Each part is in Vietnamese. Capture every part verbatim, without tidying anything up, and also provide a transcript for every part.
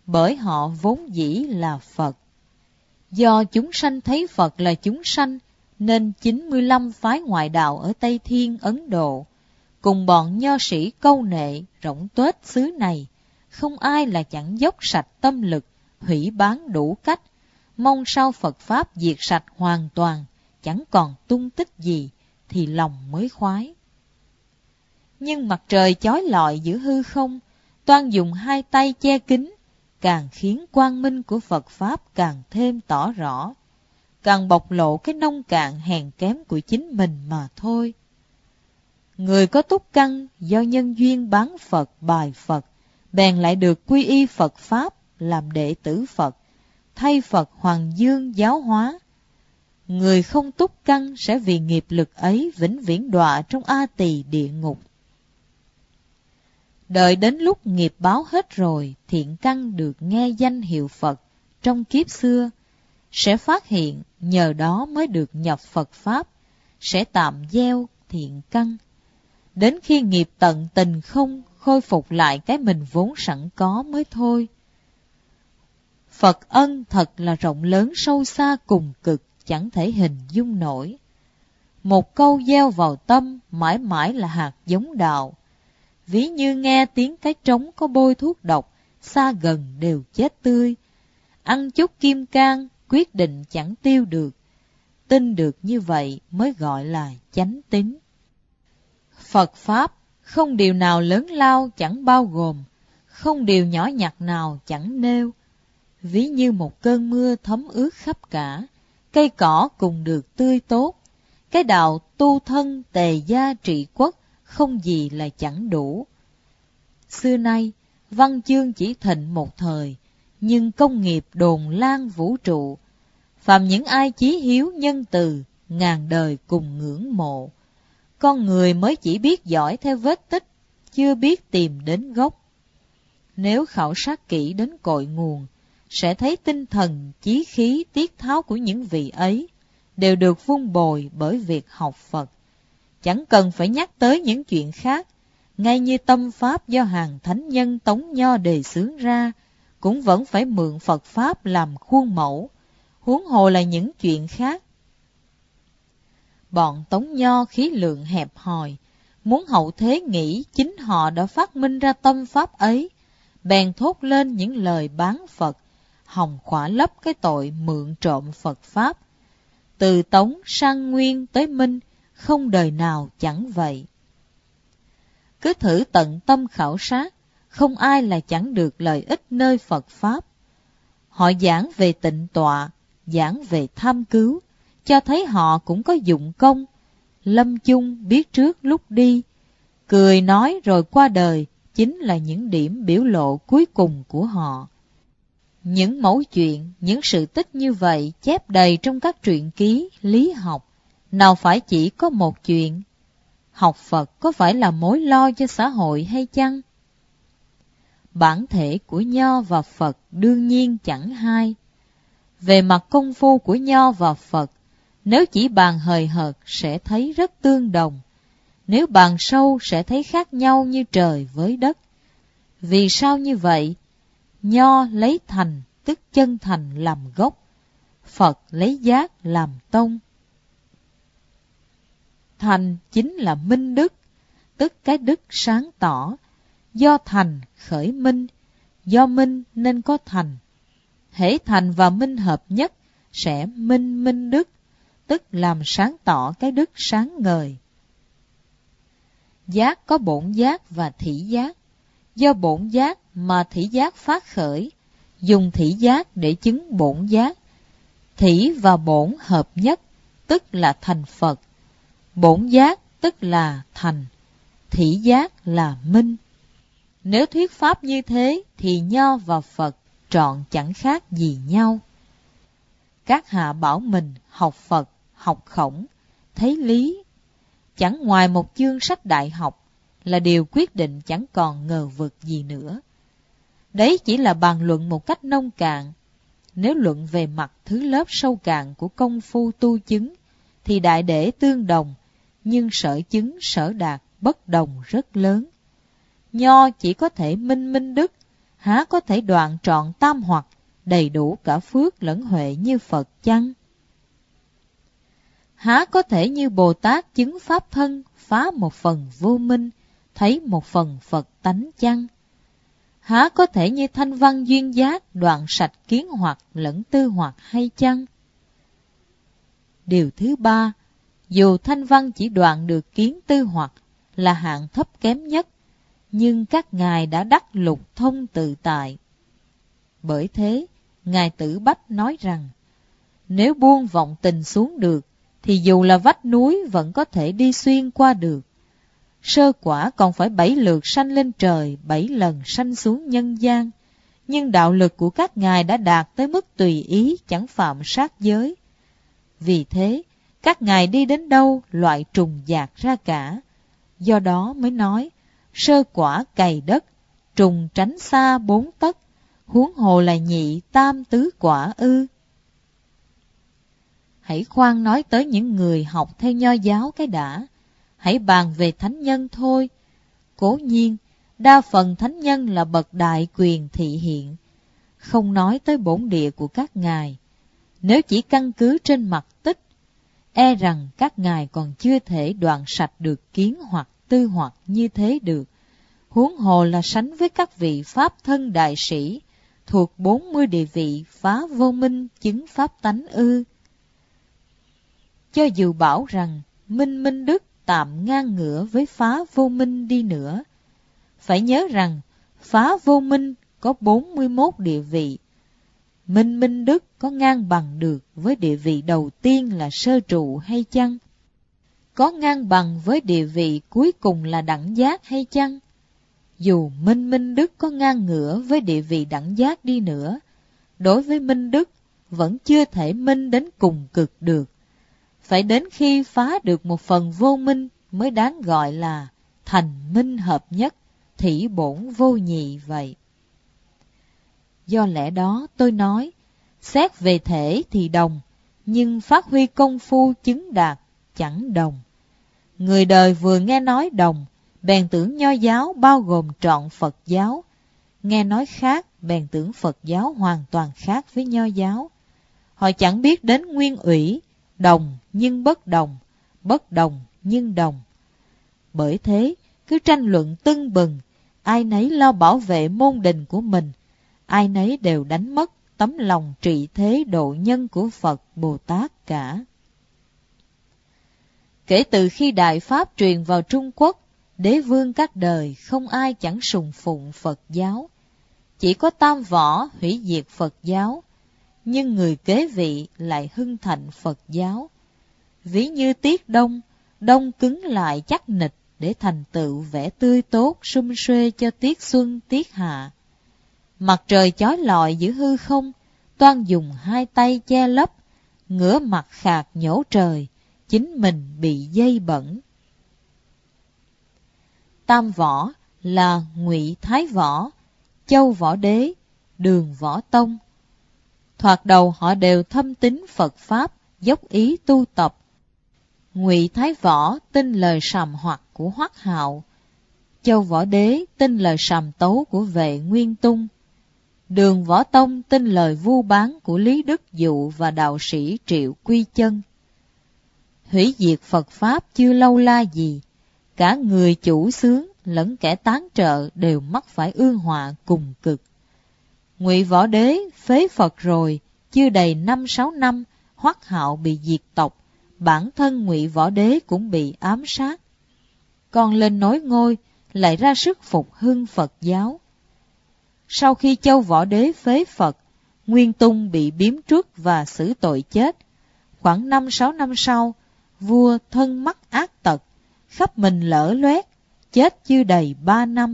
bởi họ vốn dĩ là Phật. Do chúng sanh thấy Phật là chúng sanh, nên chín mươi lăm phái ngoại đạo ở Tây Thiên, Ấn Độ, cùng bọn nho sĩ câu nệ, rỗng tuếch xứ này, không ai là chẳng dốc sạch tâm lực, hủy bán đủ cách, mong sao Phật Pháp diệt sạch hoàn toàn, chẳng còn tung tích gì, thì lòng mới khoái. Nhưng mặt trời chói lọi giữa hư không, toan dùng hai tay che kín, càng khiến quang minh của Phật Pháp càng thêm tỏ rõ, càng bộc lộ cái nông cạn hèn kém của chính mình mà thôi. Người có túc căn do nhân duyên bán Phật bài Phật, bèn lại được quy y Phật Pháp làm đệ tử Phật, thay Phật Hoàng Dương giáo hóa. Người không túc căn sẽ vì nghiệp lực ấy vĩnh viễn đọa trong A Tỳ địa ngục. Đợi đến lúc nghiệp báo hết rồi, thiện căn được nghe danh hiệu Phật trong kiếp xưa, sẽ phát hiện nhờ đó mới được nhập Phật Pháp, sẽ tạm gieo thiện căn. Đến khi nghiệp tận tình không, khôi phục lại cái mình vốn sẵn có mới thôi. Phật ân thật là rộng lớn sâu xa cùng cực, chẳng thể hình dung nổi. Một câu gieo vào tâm mãi mãi là hạt giống đạo. Ví như nghe tiếng cái trống có bôi thuốc độc, xa gần đều chết tươi. Ăn chút kim cang, quyết định chẳng tiêu được. Tin được như vậy mới gọi là chánh tín. Phật Pháp không điều nào lớn lao chẳng bao gồm, không điều nhỏ nhặt nào chẳng nêu. Ví như một cơn mưa thấm ướt khắp cả, cây cỏ cùng được tươi tốt. Cái đạo tu thân tề gia trị quốc, không gì là chẳng đủ. Xưa nay, văn chương chỉ thịnh một thời, nhưng công nghiệp đồn lan vũ trụ. Phàm những ai chí hiếu nhân từ, ngàn đời cùng ngưỡng mộ. Con người mới chỉ biết giỏi theo vết tích, chưa biết tìm đến gốc. Nếu khảo sát kỹ đến cội nguồn, sẽ thấy tinh thần, chí khí, tiết tháo của những vị ấy đều được vun bồi bởi việc học Phật. Chẳng cần phải nhắc tới những chuyện khác, ngay như tâm Pháp do hàng thánh nhân Tống Nho đề xướng ra, cũng vẫn phải mượn Phật Pháp làm khuôn mẫu, huống hồ là những chuyện khác. Bọn Tống Nho khí lượng hẹp hòi, muốn hậu thế nghĩ chính họ đã phát minh ra tâm Pháp ấy, bèn thốt lên những lời bán Phật, hòng khỏa lấp cái tội mượn trộm Phật Pháp. Từ Tống sang Nguyên tới Minh, không đời nào chẳng vậy. Cứ thử tận tâm khảo sát, không ai là chẳng được lợi ích nơi Phật Pháp. Họ giảng về tịnh tọa, giảng về tham cứu, cho thấy họ cũng có dụng công. Lâm chung biết trước lúc đi, cười nói rồi qua đời, chính là những điểm biểu lộ cuối cùng của họ. Những mẫu chuyện, những sự tích như vậy chép đầy trong các truyện ký, lý học. Nào phải chỉ có một chuyện. Học Phật có phải là mối lo cho xã hội hay chăng? Bản thể của Nho và Phật đương nhiên chẳng hai. Về mặt công phu của Nho và Phật, nếu chỉ bàn hời hợt sẽ thấy rất tương đồng. Nếu bàn sâu sẽ thấy khác nhau như trời với đất. Vì sao như vậy? Nho lấy thành, tức chân thành làm gốc. Phật lấy giác làm tông. Thành chính là minh đức, tức cái đức sáng tỏ. Do thành khởi minh, do minh nên có thành. Hễ thành và minh hợp nhất sẽ minh minh đức, tức làm sáng tỏ cái đức sáng ngời. Giác có bổn giác và thỉ giác. Do bổn giác mà thỉ giác phát khởi, dùng thỉ giác để chứng bổn giác. Thỉ và bổn hợp nhất, tức là thành Phật. Bổn giác tức là thành, thỉ giác là minh. Nếu thuyết pháp như thế thì Nho và Phật trọn chẳng khác gì nhau. Các hạ bảo mình học Phật, học Khổng, thấy lý. Chẳng ngoài một chương sách đại học là điều quyết định chẳng còn ngờ vực gì nữa. Đấy chỉ là bàn luận một cách nông cạn. Nếu luận về mặt thứ lớp sâu cạn của công phu tu chứng thì đại để tương đồng, nhưng sở chứng sở đạt bất đồng rất lớn. Nho chỉ có thể minh minh đức, há có thể đoạn trọn tam hoặc, đầy đủ cả phước lẫn huệ như Phật chăng? Há có thể như Bồ Tát chứng pháp thân, phá một phần vô minh, thấy một phần Phật tánh chăng? Há có thể như Thanh Văn duyên giác, đoạn sạch kiến hoặc lẫn tư hoặc hay chăng? Điều thứ ba, dù Thanh Văn chỉ đoạn được kiến tư hoặc là hạng thấp kém nhất, nhưng các ngài đã đắc lục thông tự tại. Bởi thế, Ngài Tử Bách nói rằng, nếu buông vọng tình xuống được, thì dù là vách núi vẫn có thể đi xuyên qua được. Sơ quả còn phải bảy lượt sanh lên trời, bảy lần sanh xuống nhân gian, nhưng đạo lực của các ngài đã đạt tới mức tùy ý, chẳng phạm sát giới. Vì thế, các ngài đi đến đâu loại trùng dạt ra cả. Do đó mới nói, sơ quả cày đất, trùng tránh xa bốn tấc, huống hồ là nhị tam tứ quả ư. Hãy khoan nói tới những người học theo Nho giáo cái đã, hãy bàn về thánh nhân thôi. Cố nhiên, đa phần thánh nhân là bậc đại quyền thị hiện, không nói tới bổn địa của các ngài. Nếu chỉ căn cứ trên mặt tích, e rằng các ngài còn chưa thể đoạn sạch được kiến hoặc tư hoặc như thế được, huống hồ là sánh với các vị pháp thân đại sĩ thuộc bốn mươi địa vị phá vô minh chứng pháp tánh ư. Cho dù bảo rằng minh minh đức tạm ngang ngửa với phá vô minh đi nữa, phải nhớ rằng phá vô minh có bốn mươi mốt địa vị, minh minh đức có ngang bằng được với địa vị đầu tiên là sơ trụ hay chăng? Có ngang bằng với địa vị cuối cùng là đẳng giác hay chăng? Dù minh minh đức có ngang ngửa với địa vị đẳng giác đi nữa, đối với minh đức vẫn chưa thể minh đến cùng cực được. Phải đến khi phá được một phần vô minh mới đáng gọi là thành minh hợp nhất, thỉ bổn vô nhị vậy. Do lẽ đó tôi nói, xét về thể thì đồng, nhưng phát huy công phu chứng đạt chẳng đồng. Người đời vừa nghe nói đồng, bèn tưởng Nho giáo bao gồm trọn Phật giáo. Nghe nói khác, bèn tưởng Phật giáo hoàn toàn khác với Nho giáo. Họ chẳng biết đến nguyên ủy, đồng nhưng bất đồng, bất đồng nhưng đồng. Bởi thế, cứ tranh luận tưng bừng, ai nấy lo bảo vệ môn đình của mình, ai nấy đều đánh mất tấm lòng trị thế độ nhân của Phật Bồ Tát cả. Kể từ khi Đại Pháp truyền vào Trung Quốc, đế vương các đời không ai chẳng sùng phụng Phật giáo. Chỉ có Tam Võ hủy diệt Phật giáo, nhưng người kế vị lại hưng thịnh Phật giáo. Ví như Tiết Đông, đông cứng lại chắc nịch để thành tựu vẻ tươi tốt sum suê cho Tiết Xuân Tiết Hạ. Mặt trời chói lọi giữa hư không, toan dùng hai tay che lấp, ngửa mặt khạc nhổ trời, chính mình bị dây bẩn. Tam Võ là Ngụy Thái Võ, Châu Võ Đế, Đường Võ Tông. Thoạt đầu họ đều thâm tín Phật Pháp, dốc ý tu tập. Ngụy Thái Võ tin lời sàm hoặc của Hoắc Hạo, Châu Võ Đế tin lời sàm tấu của Vệ Nguyên Tung, Đường Võ Tông tin lời vu bán của Lý Đức Dụ và đạo sĩ Triệu Quy Chân. Hủy diệt Phật Pháp chưa lâu la gì, cả người chủ xướng lẫn kẻ tán trợ đều mắc phải ương họa cùng cực. Ngụy Võ Đế phế Phật rồi, chưa đầy năm sáu năm, Hoắc Hạo bị diệt tộc, bản thân Ngụy Võ Đế cũng bị ám sát. Còn lên nối ngôi, lại ra sức phục hưng Phật giáo. Sau khi Châu Võ Đế phế Phật, Nguyên Tung bị biếm truất và xử tội chết. Khoảng năm sáu năm sau, vua thân mắc ác tật, khắp mình lở loét, chết chưa đầy ba năm.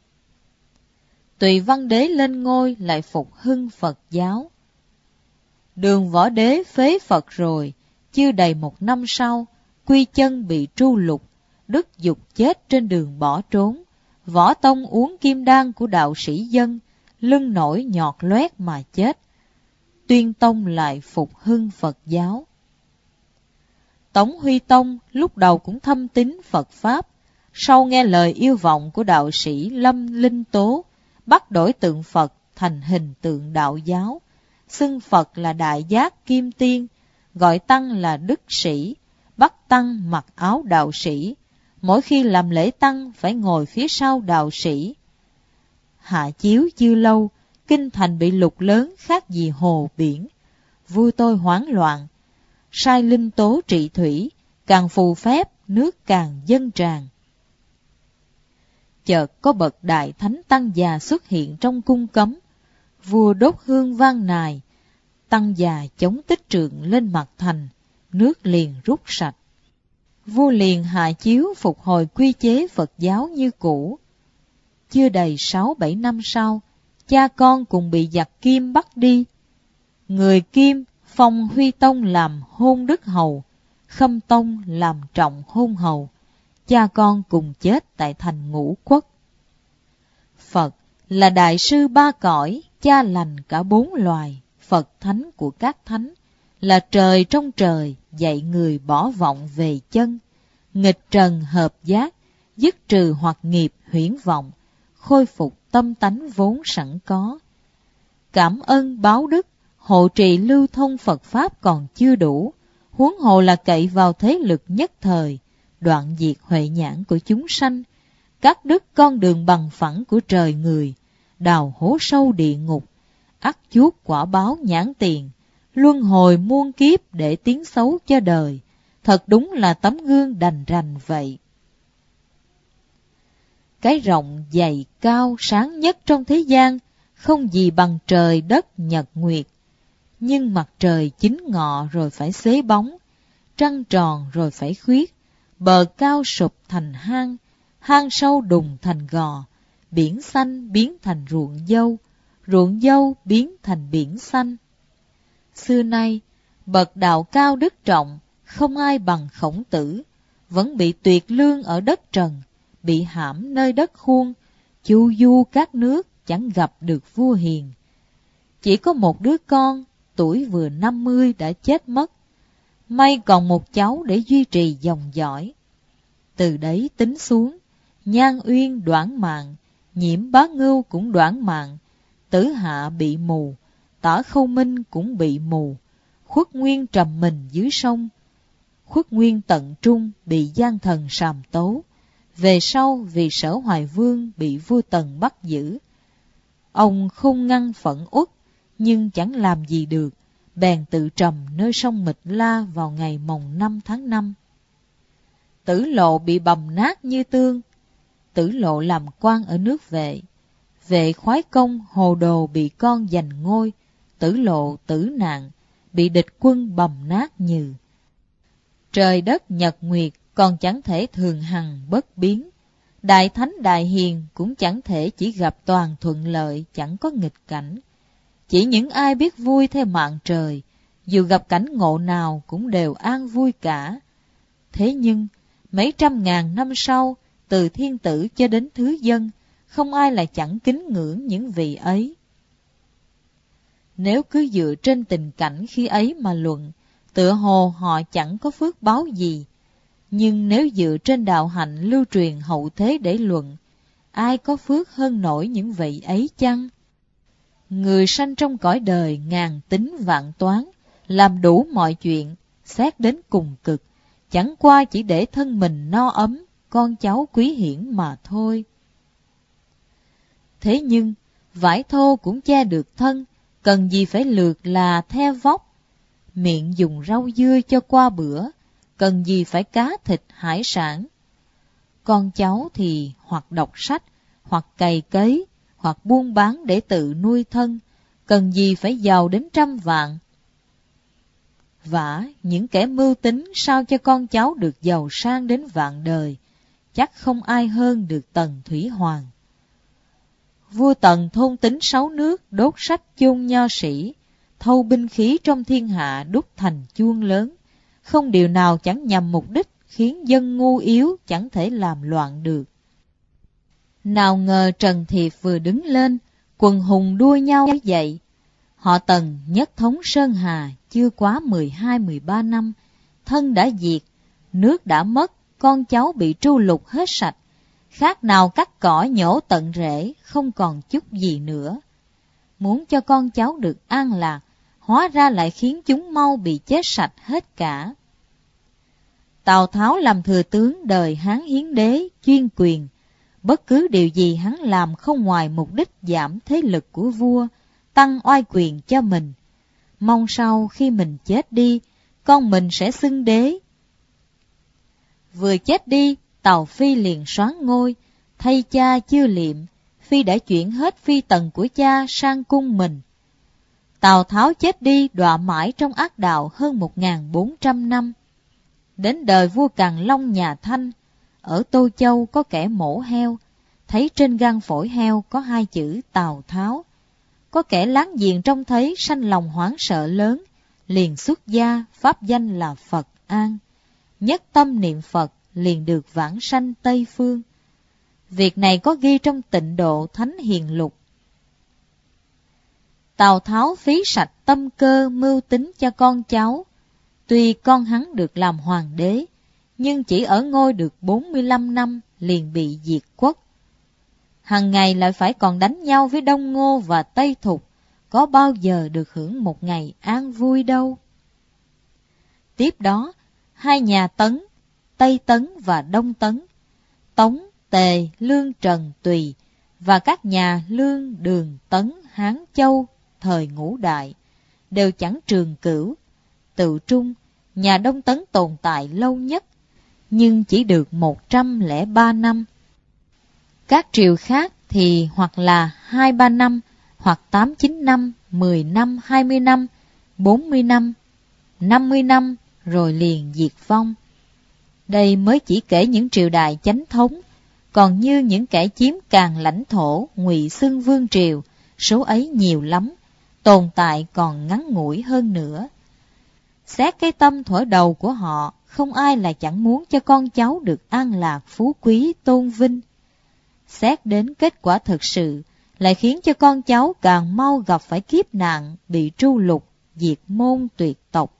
Tùy Văn Đế lên ngôi lại phục hưng Phật giáo. Đường Võ Đế phế Phật rồi, chưa đầy một năm sau, Quy Chân bị tru lục, Đức Dục chết trên đường bỏ trốn. Võ Tông uống kim đan của đạo sĩ Dân, lưng nổi nhọt loét mà chết. Tuyên Tông lại phục hưng Phật giáo. Tống Huy Tông lúc đầu cũng thâm tín Phật Pháp, sau nghe lời yêu vọng của đạo sĩ Lâm Linh Tố, bắt đổi tượng Phật thành hình tượng đạo giáo, xưng Phật là Đại Giác Kim Tiên, gọi Tăng là Đức Sĩ, bắt Tăng mặc áo đạo sĩ, mỗi khi làm lễ Tăng phải ngồi phía sau đạo sĩ. Hạ chiếu chưa lâu, kinh thành bị lụt lớn khác gì hồ biển, vua tôi hoảng loạn, sai linh tố trị thủy, càng phù phép nước càng dâng tràn. Chợt có bậc đại thánh tăng già xuất hiện trong cung cấm, vua đốt hương vang nài, tăng già chống tích trượng lên mặt thành, nước liền rút sạch. Vua liền hạ chiếu phục hồi quy chế Phật giáo như cũ. Chưa đầy sáu bảy năm sau, cha con cùng bị giặc Kim bắt đi. Người Kim phong Huy Tông làm hôn đức hầu, Khâm Tông làm trọng hôn hầu, cha con cùng chết tại thành Ngũ Quốc. Phật là đại sư ba cõi, cha lành cả bốn loài, Phật thánh của các thánh, là trời trong trời, dạy người bỏ vọng về chân, nghịch trần hợp giác, dứt trừ hoặc nghiệp huyễn vọng, khôi phục tâm tánh vốn sẵn có. Cảm ơn báo đức, hộ trì lưu thông Phật Pháp còn chưa đủ, huống hồ là cậy vào thế lực nhất thời, đoạn diệt huệ nhãn của chúng sanh, cắt đứt con đường bằng phẳng của trời người, đào hố sâu địa ngục, ắt chuốc quả báo nhãn tiền, luân hồi muôn kiếp để tiếng xấu cho đời, thật đúng là tấm gương đành rành vậy. Cái rộng dày cao sáng nhất trong thế gian, không gì bằng trời đất nhật nguyệt. Nhưng mặt trời chính ngọ rồi phải xế bóng, trăng tròn rồi phải khuyết, bờ cao sụp thành hang, hang sâu đùng thành gò, biển xanh biến thành ruộng dâu, ruộng dâu biến thành biển xanh. Xưa nay, bậc đạo cao đức trọng, không ai bằng Khổng Tử, vẫn bị tuyệt lương ở đất trần, bị hãm nơi đất khuông, chu du các nước chẳng gặp được vua hiền. Chỉ có một đứa con, tuổi vừa năm mươi đã chết mất, may còn một cháu để duy trì dòng dõi. Từ đấy tính xuống, Nhan Uyên đoản mạng, Nhiễm Bá Ngưu cũng đoản mạng, Tử Hạ bị mù, Tả Khâu Minh cũng bị mù, Khuất Nguyên trầm mình dưới sông, Khuất Nguyên tận trung bị gian thần sàm tấu, về sau vì Sở Hoài Vương bị vua Tần bắt giữ. Ông không ngăn phẫn uất, nhưng chẳng làm gì được, bèn tự trầm nơi sông Mịch La vào ngày mồng năm tháng năm. Tử Lộ bị bầm nát như tương. Tử Lộ làm quan ở nước Vệ. Vệ khoái công hồ đồ bị con giành ngôi, Tử Lộ tử nạn, bị địch quân bầm nát nhừ. Trời đất nhật nguyệt còn chẳng thể thường hằng bất biến, đại thánh đại hiền cũng chẳng thể chỉ gặp toàn thuận lợi, chẳng có nghịch cảnh. Chỉ những ai biết vui theo mạng trời, dù gặp cảnh ngộ nào cũng đều an vui cả. Thế nhưng, mấy trăm ngàn năm sau, từ thiên tử cho đến thứ dân, không ai lại chẳng kính ngưỡng những vị ấy. Nếu cứ dựa trên tình cảnh khi ấy mà luận, tựa hồ họ chẳng có phước báo gì. Nhưng nếu dựa trên đạo hạnh lưu truyền hậu thế để luận, ai có phước hơn nổi những vị ấy chăng? Người sanh trong cõi đời ngàn tính vạn toán, làm đủ mọi chuyện, xét đến cùng cực, chẳng qua chỉ để thân mình no ấm, con cháu quý hiển mà thôi. Thế nhưng, vải thô cũng che được thân, cần gì phải lược là the vóc. Miệng dùng rau dưa cho qua bữa, cần gì phải cá thịt hải sản. Con cháu thì hoặc đọc sách, hoặc cày cấy, hoặc buôn bán để tự nuôi thân, cần gì phải giàu đến trăm vạn. Vả, những kẻ mưu tính sao cho con cháu được giàu sang đến vạn đời, chắc không ai hơn được Tần Thủy Hoàng. Vua Tần thôn tính sáu nước, đốt sách chôn nho sĩ, thâu binh khí trong thiên hạ đúc thành chuông lớn, không điều nào chẳng nhằm mục đích khiến dân ngu yếu chẳng thể làm loạn được. Nào ngờ Trần Thiệp vừa đứng lên, quần hùng đua nhau dậy. Họ Tần nhất thống Sơn Hà chưa quá mười hai mười ba năm, thân đã diệt, nước đã mất, con cháu bị tru lục hết sạch, khác nào cắt cỏ nhổ tận rễ, không còn chút gì nữa. Muốn cho con cháu được an lạc, hóa ra lại khiến chúng mau bị chết sạch hết cả. Tào Tháo làm thừa tướng đời Hán Hiến Đế, chuyên quyền. Bất cứ điều gì hắn làm không ngoài mục đích giảm thế lực của vua, tăng oai quyền cho mình. Mong sau khi mình chết đi, con mình sẽ xưng đế. Vừa chết đi, Tào Phi liền soán ngôi, thay cha chưa liệm, Phi đã chuyển hết phi tần của cha sang cung mình. Tào Tháo chết đi đọa mãi trong ác đạo hơn một nghìn bốn trăm năm. Đến đời vua Càn Long nhà Thanh, ở Tô Châu có kẻ mổ heo, thấy trên gan phổi heo có hai chữ Tào Tháo. Có kẻ láng giềng trông thấy sanh lòng hoảng sợ lớn, liền xuất gia pháp danh là Phật An. Nhất tâm niệm Phật liền được vãng sanh Tây Phương. Việc này có ghi trong Tịnh Độ Thánh Hiền Lục. Tào Tháo phí sạch tâm cơ mưu tính cho con cháu. Tuy con hắn được làm hoàng đế, nhưng chỉ ở ngôi được bốn mươi lăm năm liền bị diệt quốc. Hằng ngày lại phải còn đánh nhau với Đông Ngô và Tây Thục, có bao giờ được hưởng một ngày an vui đâu. Tiếp đó, hai nhà Tấn, Tây Tấn và Đông Tấn, Tống, Tề, Lương, Trần, Tùy và các nhà Lương, Đường, Tấn, Hán, Châu thời Ngũ Đại đều chẳng trường cửu. Tự trung, nhà Đông Tấn tồn tại lâu nhất, nhưng chỉ được một trăm lẻ ba năm. Các triều khác thì hoặc là hai ba năm, hoặc tám chín năm, mười năm, hai mươi năm, bốn mươi năm, năm mươi năm, rồi liền diệt vong. Đây mới chỉ kể những triều đại chánh thống, còn như những kẻ chiếm càn lãnh thổ, ngụy xưng vương triều, số ấy nhiều lắm, tồn tại còn ngắn ngủi hơn nữa. Xét cái tâm thuở đầu của họ, không ai là chẳng muốn cho con cháu được an lạc phú quý tôn vinh. Xét đến kết quả thực sự, lại khiến cho con cháu càng mau gặp phải kiếp nạn, bị tru lục, diệt môn tuyệt tộc.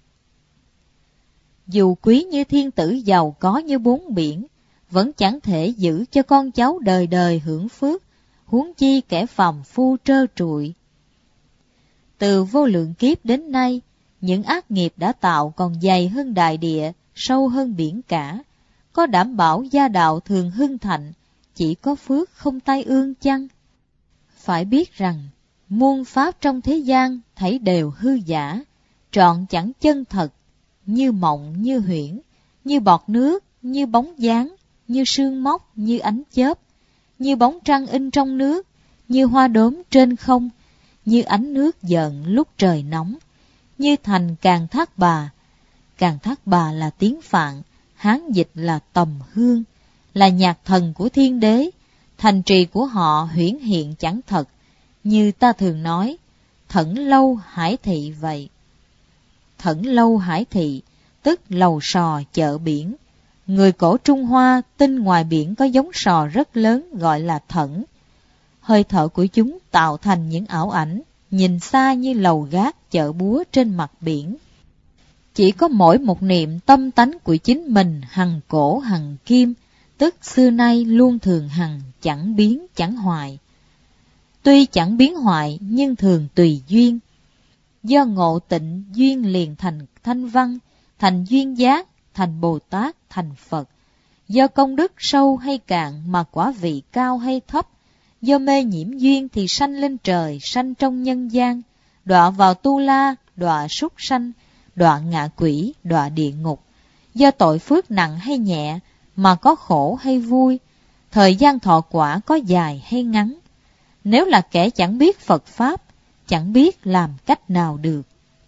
Dù quý như thiên tử, giàu có như bốn biển, vẫn chẳng thể giữ cho con cháu đời đời hưởng phước, huống chi kẻ phàm phu trơ trụi. Từ vô lượng kiếp đến nay, những ác nghiệp đã tạo còn dày hơn đại địa, sâu hơn biển cả, có đảm bảo gia đạo thường hưng thạnh, chỉ có phước không tai ương chăng? Phải biết rằng, muôn pháp trong thế gian thấy đều hư giả, trọn chẳng chân thật, như mộng như huyễn, như bọt nước, như bóng dáng, như sương móc, như ánh chớp, như bóng trăng in trong nước, như hoa đốm trên không, như ánh nước dợn lúc trời nóng, như thành Càn Thác Bà. Càn Thác Bà là tiếng Phạn, Hán dịch là Tầm Hương, là nhạc thần của thiên đế. Thành trì của họ huyễn hiện chẳng thật, như ta thường nói, Thẩn Lâu Hải Thị vậy. Thẩn Lâu Hải Thị, tức lầu sò chợ biển. Người cổ Trung Hoa tin ngoài biển có giống sò rất lớn gọi là thẩn. Hơi thở của chúng tạo thành những ảo ảnh, nhìn xa như lầu gác chợ búa trên mặt biển. Chỉ có mỗi một niệm tâm tánh của chính mình hằng cổ hằng kim, tức xưa nay luôn thường hằng, chẳng biến chẳng hoại. Tuy chẳng biến hoại nhưng thường tùy duyên. Do ngộ tịnh duyên liền thành thanh văn, thành duyên giác, thành Bồ Tát, thành Phật. Do công đức sâu hay cạn mà quả vị cao hay thấp. Do mê nhiễm duyên thì sanh lên trời, sanh trong nhân gian, đọa vào tu la, đọa súc sanh, đọa ngạ quỷ, đọa địa ngục. Do tội phước nặng hay nhẹ mà có khổ hay vui, thời gian thọ quả có dài hay ngắn. Nếu là kẻ chẳng biết Phật Pháp, chẳng biết làm cách nào được.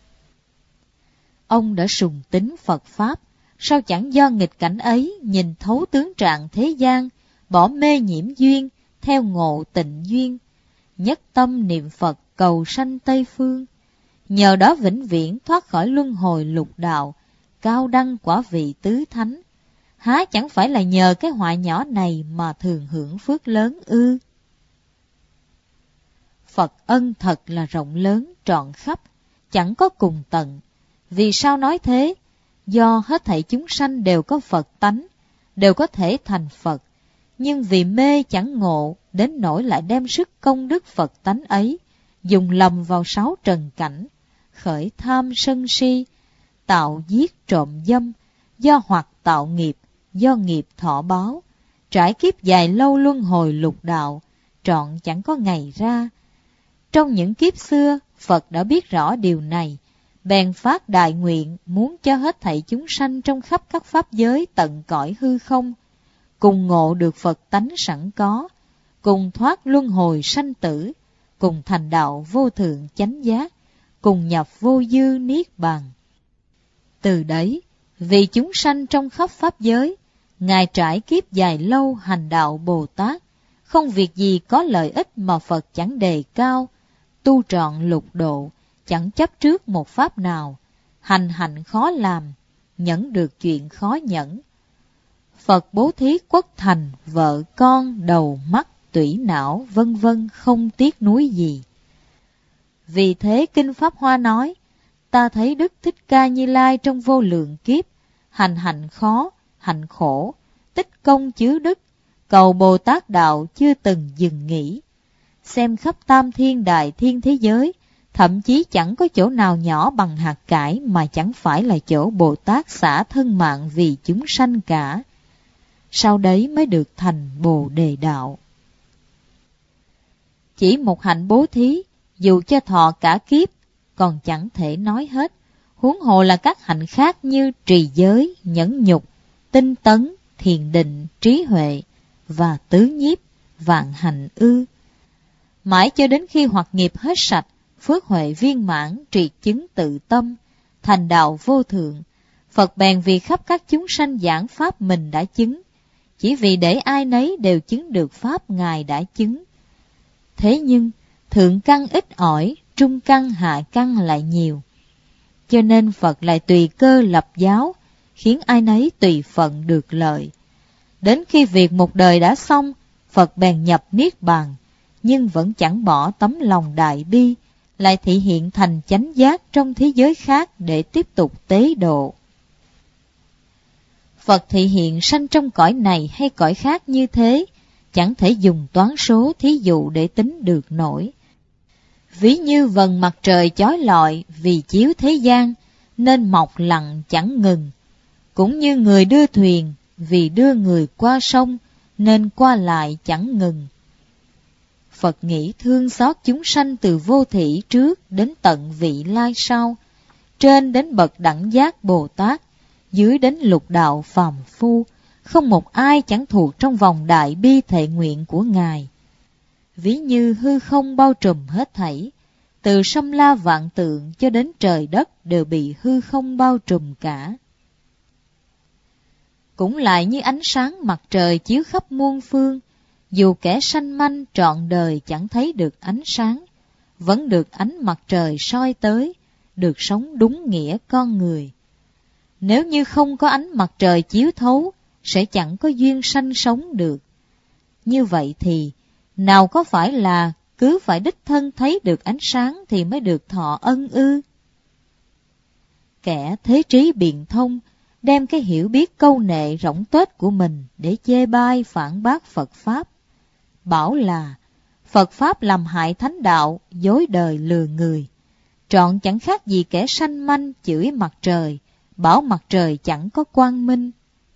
Ông đã sùng tín Phật Pháp, sao chẳng do nghịch cảnh ấy nhìn thấu tướng trạng thế gian, bỏ mê nhiễm duyên, theo ngộ tịnh duyên, nhất tâm niệm Phật cầu sanh Tây Phương. Nhờ đó vĩnh viễn thoát khỏi luân hồi lục đạo, cao đăng quả vị tứ thánh. Há chẳng phải là nhờ cái họa nhỏ này mà thường hưởng phước lớn ư? Phật ân thật là rộng lớn trọn khắp, chẳng có cùng tận. Vì sao nói thế? Do hết thảy chúng sanh đều có Phật tánh, đều có thể thành Phật. nhưng vì mê chẳng ngộ, đến nỗi lại đem sức công đức Phật tánh ấy, dùng lầm vào sáu trần cảnh, khởi tham sân si, tạo giết trộm dâm, do hoặc tạo nghiệp, do nghiệp thọ báo, trải kiếp dài lâu luân hồi lục đạo, trọn chẳng có ngày ra. Trong những kiếp xưa, Phật đã biết rõ điều này, bèn phát đại nguyện muốn cho hết thảy chúng sanh trong khắp các pháp giới tận cõi hư không, cùng ngộ được Phật tánh sẵn có, cùng thoát luân hồi sanh tử, cùng thành đạo vô thượng chánh giác, cùng nhập vô dư niết bàn. Từ đấy, vì chúng sanh trong khắp pháp giới, Ngài trải kiếp dài lâu hành đạo Bồ Tát, không việc gì có lợi ích mà Phật chẳng đề cao, tu trọn lục độ, chẳng chấp trước một pháp nào, hành hạnh khó làm, nhẫn được chuyện khó nhẫn. Phật bố thí quốc thành, vợ con, đầu mắt, tủy não, vân vân không tiếc nuối gì. Vì thế Kinh Pháp Hoa nói, ta thấy Đức Thích Ca Như Lai trong vô lượng kiếp, hành hạnh khó, hạnh khổ, tích công chứa đức, cầu Bồ Tát đạo chưa từng dừng nghỉ. Xem khắp tam thiên đại thiên thế giới, thậm chí chẳng có chỗ nào nhỏ bằng hạt cải mà chẳng phải là chỗ Bồ Tát xả thân mạng vì chúng sanh cả. Sau đấy mới được thành Bồ Đề đạo. Chỉ một hạnh bố thí, dù cho thọ cả kiếp, còn chẳng thể nói hết, huống hồ là các hạnh khác như trì giới, nhẫn nhục, tinh tấn, thiền định, trí huệ và tứ nhiếp, vạn hạnh ư. Mãi cho đến khi hoặc nghiệp hết sạch, phước huệ viên mãn, triệt chứng tự tâm, thành đạo vô thượng, Phật bèn vì khắp các chúng sanh giảng pháp mình đã chứng, chỉ vì để ai nấy đều chứng được pháp Ngài đã chứng. Thế nhưng, thượng căn ít ỏi, trung căn hạ căn lại nhiều. Cho nên Phật lại tùy cơ lập giáo, khiến ai nấy tùy phận được lợi. Đến khi việc một đời đã xong, Phật bèn nhập Niết Bàn, nhưng vẫn chẳng bỏ tấm lòng đại bi, lại thị hiện thành chánh giác trong thế giới khác để tiếp tục tế độ. Phật thị hiện sanh trong cõi này hay cõi khác như thế, chẳng thể dùng toán số thí dụ để tính được nổi. Ví như vầng mặt trời chói lọi vì chiếu thế gian, nên mọc lặng chẳng ngừng. Cũng như người đưa thuyền, vì đưa người qua sông, nên qua lại chẳng ngừng. Phật nghĩ thương xót chúng sanh từ vô thỉ trước đến tận vị lai sau, trên đến bậc đẳng giác Bồ Tát, dưới đến lục đạo phàm phu, không một ai chẳng thuộc trong vòng đại bi thệ nguyện của Ngài. Ví như hư không bao trùm hết thảy, từ sâm la vạn tượng cho đến trời đất đều bị hư không bao trùm cả. Cũng lại như ánh sáng mặt trời chiếu khắp muôn phương, dù kẻ sanh manh trọn đời chẳng thấy được ánh sáng, vẫn được ánh mặt trời soi tới, được sống đúng nghĩa con người. Nếu như không có ánh mặt trời chiếu thấu, sẽ chẳng có duyên sanh sống được. Như vậy thì, nào có phải là cứ phải đích thân thấy được ánh sáng thì mới được thọ ân ư? Kẻ thế trí biện thông, đem cái hiểu biết câu nệ rỗng tuếch của mình để chê bai phản bác Phật Pháp, bảo là Phật Pháp làm hại thánh đạo, dối đời lừa người, trọn chẳng khác gì kẻ sanh manh chửi mặt trời, bảo mặt trời chẳng có quang minh.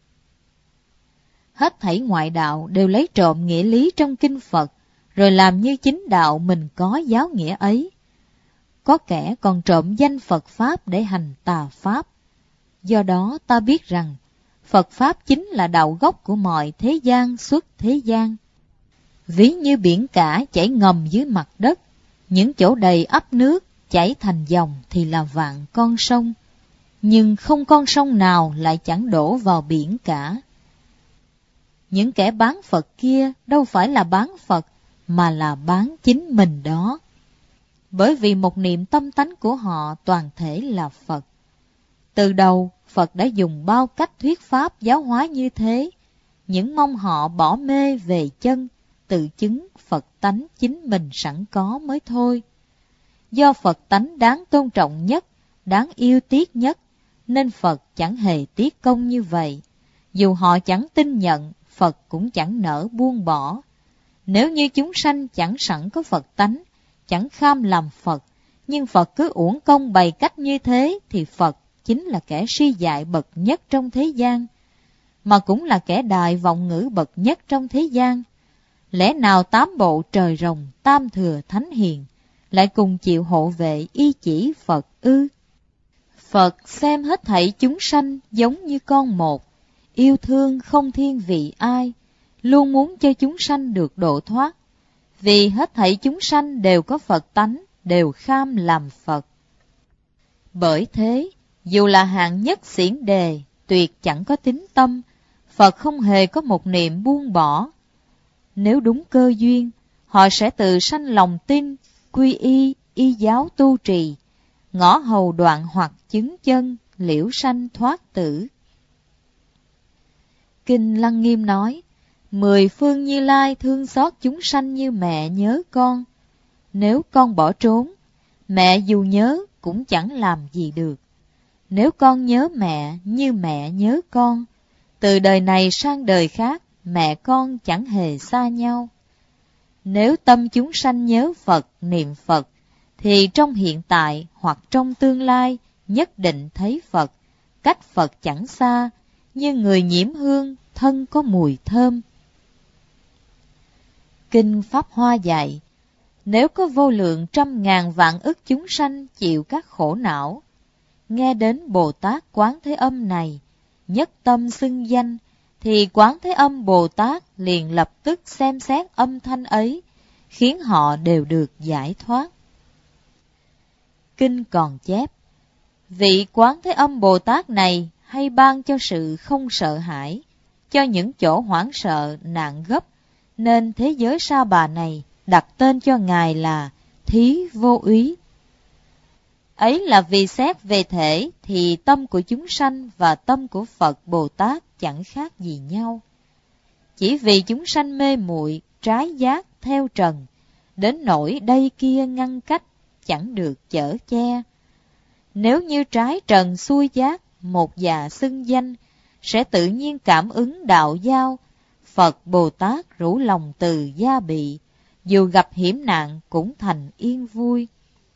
Hết thảy ngoại đạo đều lấy trộm nghĩa lý trong kinh Phật, rồi làm như chính đạo mình có giáo nghĩa ấy. Có kẻ còn trộm danh Phật Pháp để hành tà Pháp. Do đó ta biết rằng, Phật Pháp chính là đạo gốc của mọi thế gian xuất thế gian. Ví như biển cả chảy ngầm dưới mặt đất, những chỗ đầy ắp nước chảy thành dòng thì là vạn con sông, nhưng không con sông nào lại chẳng đổ vào biển cả. Những kẻ bán Phật kia đâu phải là bán Phật, mà là bán chính mình đó. Bởi vì một niệm tâm tánh của họ toàn thể là Phật. Từ đầu, Phật đã dùng bao cách thuyết pháp giáo hóa như thế, những mong họ bỏ mê về chân, tự chứng Phật tánh chính mình sẵn có mới thôi. Do Phật tánh đáng tôn trọng nhất, đáng yêu tiếc nhất, nên Phật chẳng hề tiếc công như vậy. Dù họ chẳng tin nhận, Phật cũng chẳng nỡ buông bỏ. Nếu như chúng sanh chẳng sẵn có Phật tánh, chẳng kham làm Phật, nhưng Phật cứ uổng công bày cách như thế, thì Phật chính là kẻ si dại bậc nhất trong thế gian, mà cũng là kẻ đại vọng ngữ bậc nhất trong thế gian. Lẽ nào tám bộ trời rồng, tam thừa thánh hiền lại cùng chịu hộ vệ y chỉ Phật ư? Phật xem hết thảy chúng sanh giống như con một, yêu thương không thiên vị ai, luôn muốn cho chúng sanh được độ thoát. Vì hết thảy chúng sanh đều có Phật tánh, đều kham làm Phật. Bởi thế, dù là hạng nhất xiển đề, tuyệt chẳng có tín tâm, Phật không hề có một niệm buông bỏ. Nếu đúng cơ duyên, họ sẽ tự sanh lòng tin, quy y, y giáo tu trì, ngõ hầu đoạn hoặc chứng chân, liễu sanh thoát tử. Kinh Lăng Nghiêm nói, mười phương Như Lai thương xót chúng sanh như mẹ nhớ con. Nếu con bỏ trốn, mẹ dù nhớ cũng chẳng làm gì được. Nếu con nhớ mẹ như mẹ nhớ con, từ đời này sang đời khác, mẹ con chẳng hề xa nhau. Nếu tâm chúng sanh nhớ Phật, niệm Phật, thì trong hiện tại hoặc trong tương lai nhất định thấy Phật, cách Phật chẳng xa, như người nhiễm hương, thân có mùi thơm. Kinh Pháp Hoa dạy, nếu có vô lượng trăm ngàn vạn ức chúng sanh chịu các khổ não, nghe đến Bồ Tát Quán Thế Âm này, nhất tâm xưng danh, thì Quán Thế Âm Bồ Tát liền lập tức xem xét âm thanh ấy, khiến họ đều được giải thoát. Kinh còn chép, vị Quán Thế Âm Bồ Tát này hay ban cho sự không sợ hãi, cho những chỗ hoảng sợ, nạn gấp, nên thế giới Sa Bà này đặt tên cho Ngài là Thí Vô Úy. Ấy là vì xét về thể thì tâm của chúng sanh và tâm của Phật Bồ Tát chẳng khác gì nhau. Chỉ vì chúng sanh mê muội, trái giác theo trần, đến nỗi đây kia ngăn cách, chẳng được chở che. Nếu như trái trần xuôi giác, một dạ xưng danh, sẽ tự nhiên cảm ứng đạo giao. Phật Bồ Tát rủ lòng từ gia bị, dù gặp hiểm nạn cũng thành yên vui.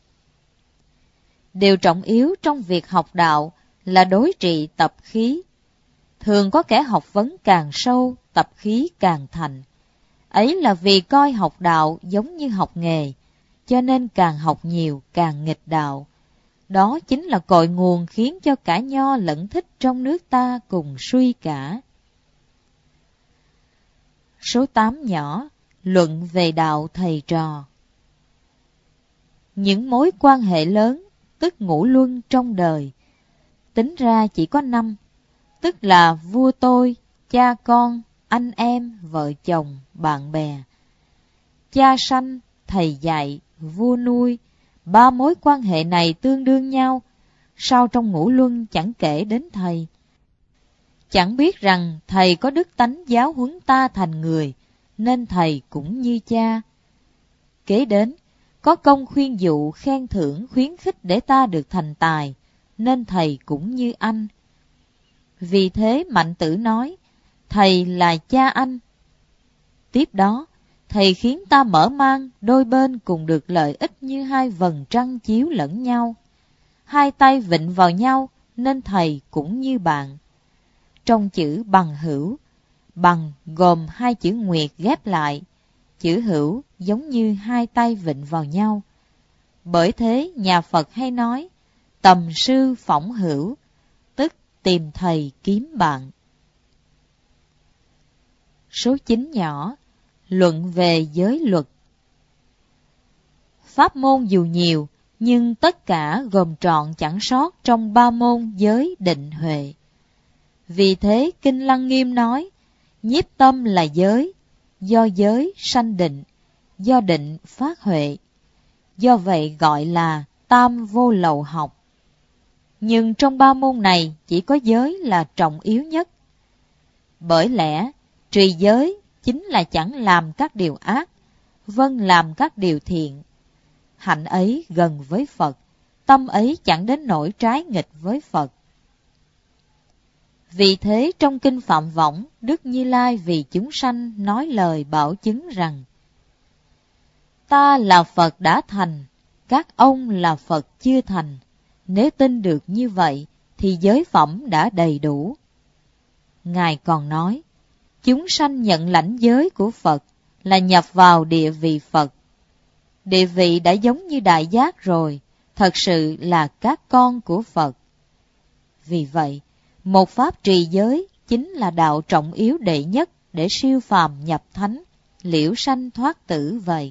Điều trọng yếu trong việc học đạo là đối trị tập khí. Thường có kẻ học vấn càng sâu, tập khí càng thành. Ấy là vì coi học đạo giống như học nghề, cho nên càng học nhiều càng nghịch đạo. Đó chính là cội nguồn khiến cho cả nho lẫn thích trong nước ta cùng suy cả. Số tám nhỏ, luận về đạo thầy trò. Những mối quan hệ lớn, tức ngũ luân trong đời, tính ra chỉ có năm, tức là vua tôi, cha con, anh em, vợ chồng, bạn bè. Cha sanh, thầy dạy, vua nuôi, ba mối quan hệ này tương đương nhau, sao trong ngũ luân chẳng kể đến thầy. Chẳng biết rằng thầy có đức tánh giáo huấn ta thành người, nên thầy cũng như cha. Kế đến, có công khuyên dụ, khen thưởng, khuyến khích để ta được thành tài, nên thầy cũng như anh. Vì thế Mạnh Tử nói, thầy là cha anh. Tiếp đó, thầy khiến ta mở mang, đôi bên cùng được lợi ích như hai vầng trăng chiếu lẫn nhau. Hai tay vịn vào nhau, nên thầy cũng như bạn. Trong chữ bằng hữu, bằng gồm hai chữ nguyệt ghép lại, chữ hữu giống như hai tay vịn vào nhau. Bởi thế nhà Phật hay nói, tầm sư phỏng hữu, tức tìm thầy kiếm bạn. Số chín nhỏ, luận về giới luật. Pháp môn dù nhiều, nhưng tất cả gồm trọn chẳng sót trong ba môn giới định huệ. Vì thế Kinh Lăng Nghiêm nói, nhiếp tâm là giới, do giới sanh định, do định phát huệ. Do vậy gọi là tam vô lậu học. Nhưng trong ba môn này chỉ có giới là trọng yếu nhất. Bởi lẽ trì giới chính là chẳng làm các điều ác, vâng làm các điều thiện. Hạnh ấy gần với Phật, tâm ấy chẳng đến nỗi trái nghịch với Phật. Vì thế trong kinh Phạm Võng, Đức Như Lai vì chúng sanh nói lời bảo chứng rằng: Ta là Phật đã thành, các ông là Phật chưa thành. Nếu tin được như vậy thì giới phẩm đã đầy đủ. Ngài còn nói, chúng sanh nhận lãnh giới của Phật là nhập vào địa vị Phật. Địa vị đã giống như đại giác rồi, thật sự là các con của Phật. Vì vậy, một pháp trì giới chính là đạo trọng yếu đệ nhất để siêu phàm nhập thánh, liễu sanh thoát tử vậy.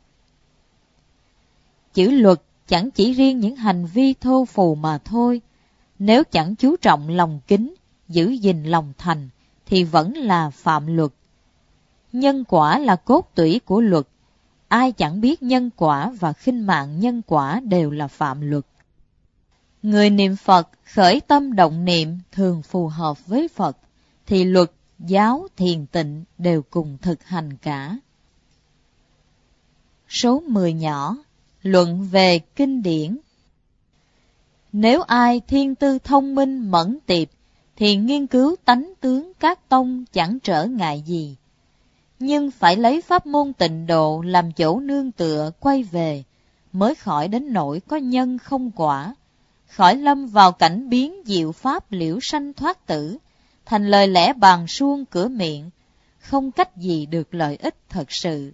Chữ luật chẳng chỉ riêng những hành vi thô phù mà thôi, nếu chẳng chú trọng lòng kính, giữ gìn lòng thành, thì vẫn là phạm luật. Nhân quả là cốt tủy của luật, ai chẳng biết nhân quả và khinh mạng nhân quả đều là phạm luật. Người niệm Phật khởi tâm động niệm thường phù hợp với Phật, thì luật, giáo, thiền tịnh đều cùng thực hành cả. Số mười nhỏ, luận về kinh điển. Nếu ai thiên tư thông minh mẫn tiệp, thì nghiên cứu tánh tướng các tông chẳng trở ngại gì. Nhưng phải lấy pháp môn tịnh độ làm chỗ nương tựa quay về, mới khỏi đến nỗi có nhân không quả, khỏi lâm vào cảnh biến diệu pháp liễu sanh thoát tử, thành lời lẽ bàn suông cửa miệng, không cách gì được lợi ích thật sự.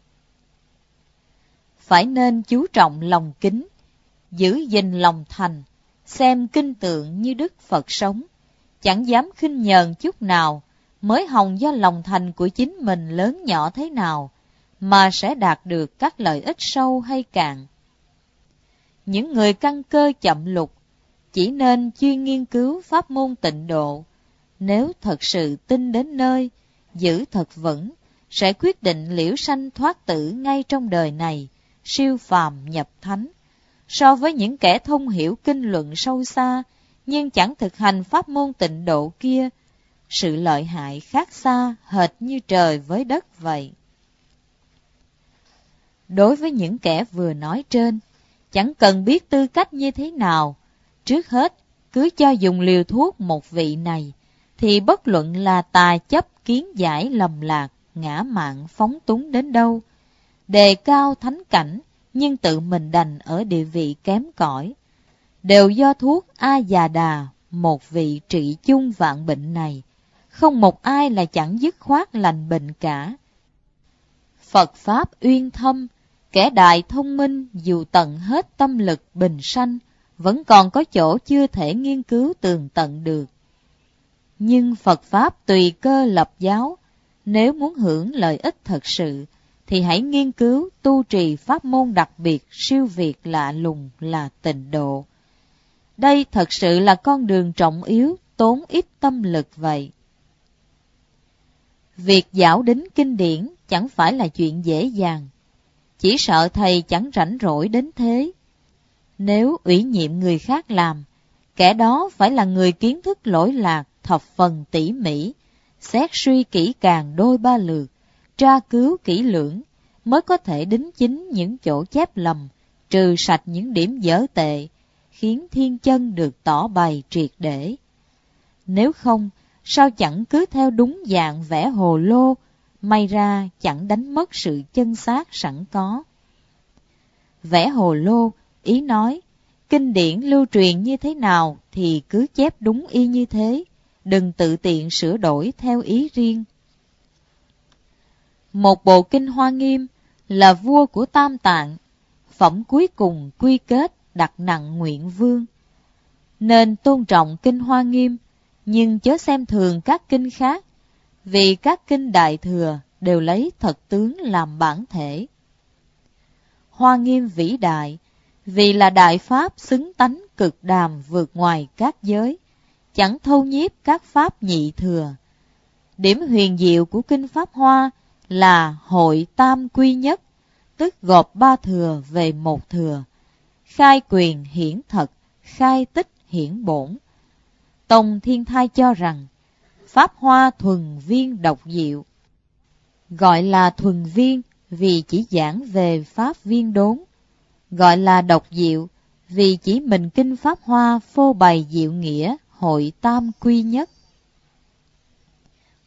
Phải nên chú trọng lòng kính, giữ gìn lòng thành, xem kinh tượng như Đức Phật sống, chẳng dám khinh nhờn chút nào, mới hòng do lòng thành của chính mình lớn nhỏ thế nào, mà sẽ đạt được các lợi ích sâu hay cạn. Những người căn cơ chậm lục, chỉ nên chuyên nghiên cứu pháp môn tịnh độ, nếu thật sự tin đến nơi, giữ thật vững, sẽ quyết định liễu sanh thoát tử ngay trong đời này, siêu phàm nhập thánh. So với những kẻ thông hiểu kinh luận sâu xa, nhưng chẳng thực hành pháp môn tịnh độ kia, sự lợi hại khác xa hệt như trời với đất vậy. Đối với những kẻ vừa nói trên, chẳng cần biết tư cách như thế nào, trước hết cứ cho dùng liều thuốc một vị này, thì bất luận là tà chấp kiến giải lầm lạc, ngã mạn phóng túng đến đâu, đề cao thánh cảnh nhưng tự mình đành ở địa vị kém cỏi, đều do thuốc A Già Đà, một vị trị chung vạn bệnh này, không một ai là chẳng dứt khoát lành bệnh cả. Phật Pháp uyên thâm, kẻ đại thông minh dù tận hết tâm lực bình sanh, vẫn còn có chỗ chưa thể nghiên cứu tường tận được. Nhưng Phật Pháp tùy cơ lập giáo, nếu muốn hưởng lợi ích thật sự, thì hãy nghiên cứu tu trì pháp môn đặc biệt siêu việt lạ lùng là tịnh độ. Đây thật sự là con đường trọng yếu, tốn ít tâm lực vậy. Việc giảo đính kinh điển chẳng phải là chuyện dễ dàng, chỉ sợ thầy chẳng rảnh rỗi đến thế. Nếu ủy nhiệm người khác làm, kẻ đó phải là người kiến thức lỗi lạc, thập phần tỉ mỉ, xét suy kỹ càng đôi ba lượt, tra cứu kỹ lưỡng, mới có thể đính chính những chỗ chép lầm, trừ sạch những điểm dở tệ, khiến thiên chân được tỏ bày triệt để. Nếu không, sao chẳng cứ theo đúng dạng vẽ hồ lô, may ra chẳng đánh mất sự chân xác sẵn có. Vẽ hồ lô, ý nói, kinh điển lưu truyền như thế nào thì cứ chép đúng y như thế, đừng tự tiện sửa đổi theo ý riêng. Một bộ kinh Hoa Nghiêm là vua của Tam Tạng, phẩm cuối cùng quy kết đặt nặng nguyện vương. Nên tôn trọng kinh Hoa Nghiêm, nhưng chớ xem thường các kinh khác, vì các kinh Đại Thừa đều lấy thật tướng làm bản thể. Hoa Nghiêm vĩ đại, vì là đại pháp xứng tánh cực đàm vượt ngoài các giới, chẳng thâu nhiếp các pháp nhị thừa. Điểm huyền diệu của kinh Pháp Hoa là hội tam quy nhất, tức gộp ba thừa về một thừa, khai quyền hiển thật, khai tích hiển bổn. Tông Thiên Thai cho rằng, Pháp Hoa thuần viên độc diệu. Gọi là thuần viên vì chỉ giảng về Pháp viên đốn, gọi là độc diệu vì chỉ mình kinh Pháp Hoa phô bày diệu nghĩa hội tam quy nhất.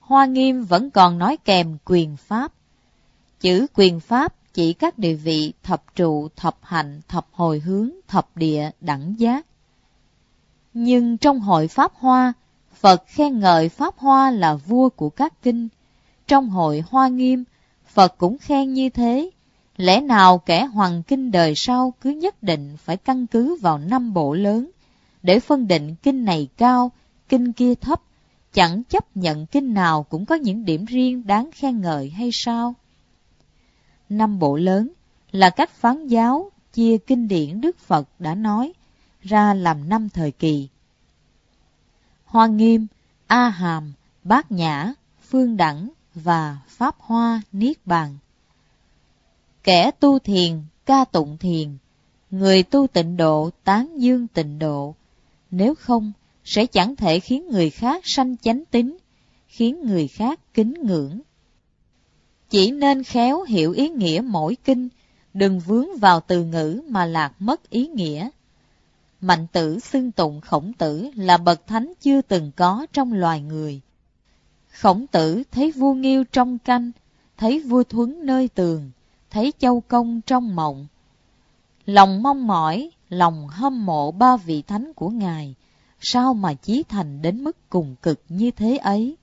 Hoa Nghiêm vẫn còn nói kèm quyền pháp. Chữ quyền pháp chỉ các địa vị thập trụ, thập hạnh, thập hồi hướng, thập địa, đẳng giác. Nhưng trong hội Pháp Hoa, Phật khen ngợi Pháp Hoa là vua của các kinh. Trong hội Hoa Nghiêm, Phật cũng khen như thế. Lẽ nào kẻ hoằng kinh đời sau cứ nhất định phải căn cứ vào năm bộ lớn để phân định kinh này cao, kinh kia thấp, chẳng chấp nhận kinh nào cũng có những điểm riêng đáng khen ngợi hay sao? Năm bộ lớn là cách phán giáo chia kinh điển Đức Phật đã nói ra làm năm thời kỳ: Hoa Nghiêm, A Hàm, Bát Nhã, Phương Đẳng và Pháp Hoa Niết Bàn. Kẻ tu thiền ca tụng thiền, người tu tịnh độ tán dương tịnh độ. Nếu không, sẽ chẳng thể khiến người khác sanh chánh tín, khiến người khác kính ngưỡng. Chỉ nên khéo hiểu ý nghĩa mỗi kinh, đừng vướng vào từ ngữ mà lạc mất ý nghĩa. Mạnh Tử xưng tụng Khổng Tử là bậc thánh chưa từng có trong loài người. Khổng Tử thấy vua Nghiêu trong canh, thấy vua Thuấn nơi tường, thấy Châu Công trong mộng. Lòng mong mỏi, lòng hâm mộ ba vị thánh của Ngài, sao mà chí thành đến mức cùng cực như thế ấy?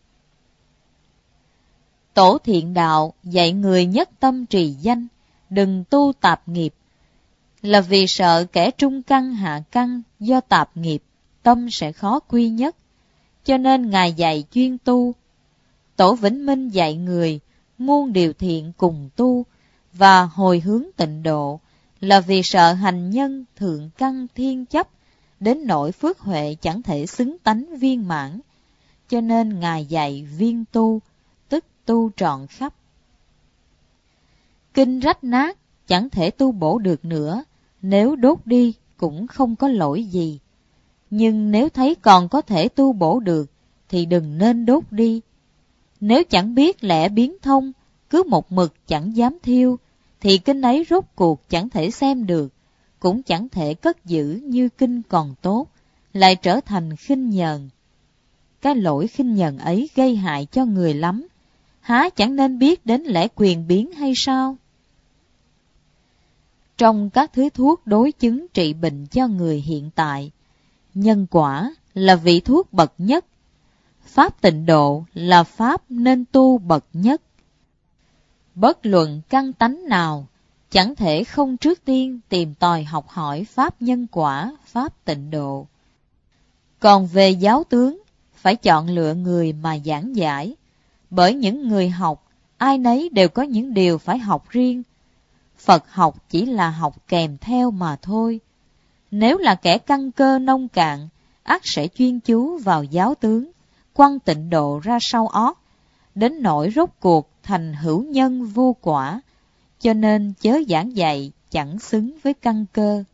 Tổ Thiện Đạo dạy người nhất tâm trì danh, đừng tu tạp nghiệp, là vì sợ kẻ trung căn hạ căn do tạp nghiệp, tâm sẽ khó quy nhất, cho nên Ngài dạy chuyên tu. Tổ Vĩnh Minh dạy người muôn điều thiện cùng tu và hồi hướng tịnh độ, là vì sợ hành nhân thượng căn thiên chấp, đến nỗi phước huệ chẳng thể xứng tánh viên mãn, cho nên Ngài dạy viên tu, tức tu trọn khắp. Kinh rách nát chẳng thể tu bổ được nữa, nếu đốt đi cũng không có lỗi gì. Nhưng nếu thấy còn có thể tu bổ được, thì đừng nên đốt đi. Nếu chẳng biết lẽ biến thông, cứ một mực chẳng dám thiêu, thì kinh ấy rốt cuộc chẳng thể xem được, cũng chẳng thể cất giữ như kinh còn tốt, lại trở thành khinh nhờn. Cái lỗi khinh nhờn ấy gây hại cho người lắm, há chẳng nên biết đến lẽ quyền biến hay sao? Trong các thứ thuốc đối chứng trị bệnh cho người hiện tại, nhân quả là vị thuốc bậc nhất, pháp tịnh độ là pháp nên tu bậc nhất. Bất luận căn tánh nào, chẳng thể không trước tiên tìm tòi học hỏi pháp nhân quả, pháp tịnh độ. Còn về giáo tướng, phải chọn lựa người mà giảng giải, bởi những người học, ai nấy đều có những điều phải học riêng. Phật học chỉ là học kèm theo mà thôi. Nếu là kẻ căn cơ nông cạn, ắt sẽ chuyên chú vào giáo tướng, quăng tịnh độ ra sau ót, đến nỗi rốt cuộc thành hữu nhân vô quả, cho nên chớ giảng dạy chẳng xứng với căn cơ.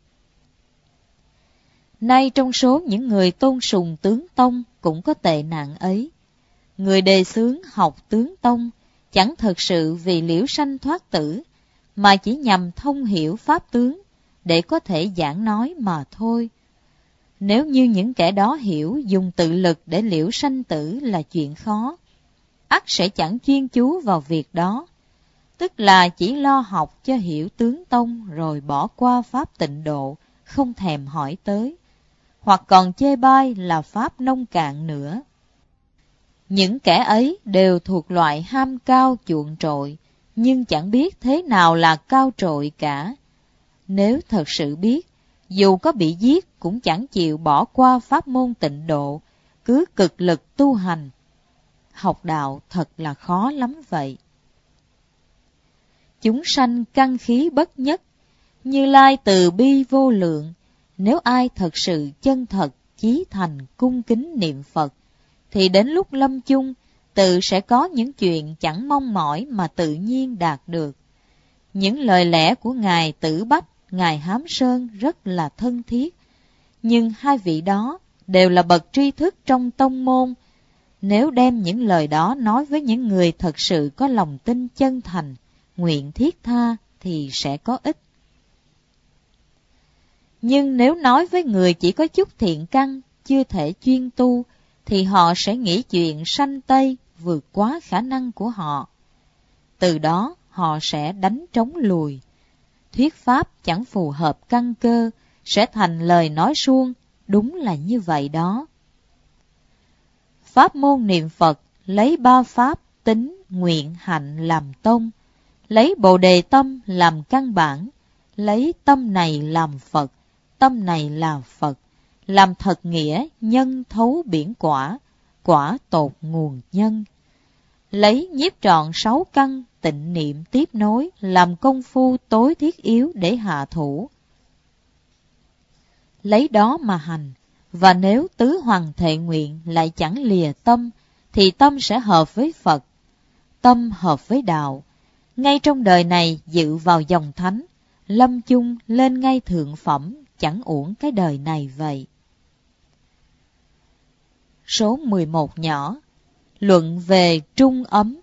Nay trong số những người tôn sùng tướng tông cũng có tệ nạn ấy. Người đề xướng học tướng tông chẳng thật sự vì liễu sanh thoát tử, mà chỉ nhằm thông hiểu pháp tướng để có thể giảng nói mà thôi. Nếu như những kẻ đó hiểu dùng tự lực để liễu sanh tử là chuyện khó, ắt sẽ chẳng chuyên chú vào việc đó, tức là chỉ lo học cho hiểu tướng tông rồi bỏ qua pháp tịnh độ, không thèm hỏi tới, hoặc còn chê bai là pháp nông cạn nữa. Những kẻ ấy đều thuộc loại ham cao chuộng trội, nhưng chẳng biết thế nào là cao trội cả. Nếu thật sự biết, dù có bị giết cũng chẳng chịu bỏ qua pháp môn tịnh độ, cứ cực lực tu hành. Học đạo thật là khó lắm vậy. Chúng sanh căn khí bất nhất, Như Lai từ bi vô lượng. Nếu ai thật sự chân thật, chí thành, cung kính niệm Phật, thì đến lúc lâm chung, tự sẽ có những chuyện chẳng mong mỏi mà tự nhiên đạt được. Những lời lẽ của Ngài Tử Bách, Ngài Hám Sơn rất là thân thiết, nhưng hai vị đó đều là bậc tri thức trong tông môn. Nếu đem những lời đó nói với những người thật sự có lòng tin chân thành, nguyện thiết tha, thì sẽ có ích. Nhưng nếu nói với người chỉ có chút thiện căn, chưa thể chuyên tu, thì họ sẽ nghĩ chuyện sanh Tây vượt quá khả năng của họ. Từ đó họ sẽ đánh trống lùi. Thuyết pháp chẳng phù hợp căn cơ sẽ thành lời nói suông, đúng là như vậy đó. Pháp môn niệm Phật lấy ba pháp tín, nguyện, hạnh làm tông, lấy Bồ Đề tâm làm căn bản, lấy tâm này làm Phật, tâm này là Phật, làm thật nghĩa nhân thấu biển quả, quả tột nguồn nhân. Lấy nhiếp trọn sáu căn tịnh niệm tiếp nối làm công phu tối thiết yếu để hạ thủ. Lấy đó mà hành, và nếu tứ hoàng thệ nguyện lại chẳng lìa tâm, thì tâm sẽ hợp với Phật, tâm hợp với đạo. Ngay trong đời này dự vào dòng thánh, lâm chung lên ngay thượng phẩm, chẳng uổng cái đời này vậy. Số mười một nhỏ. Luận về trung ấm.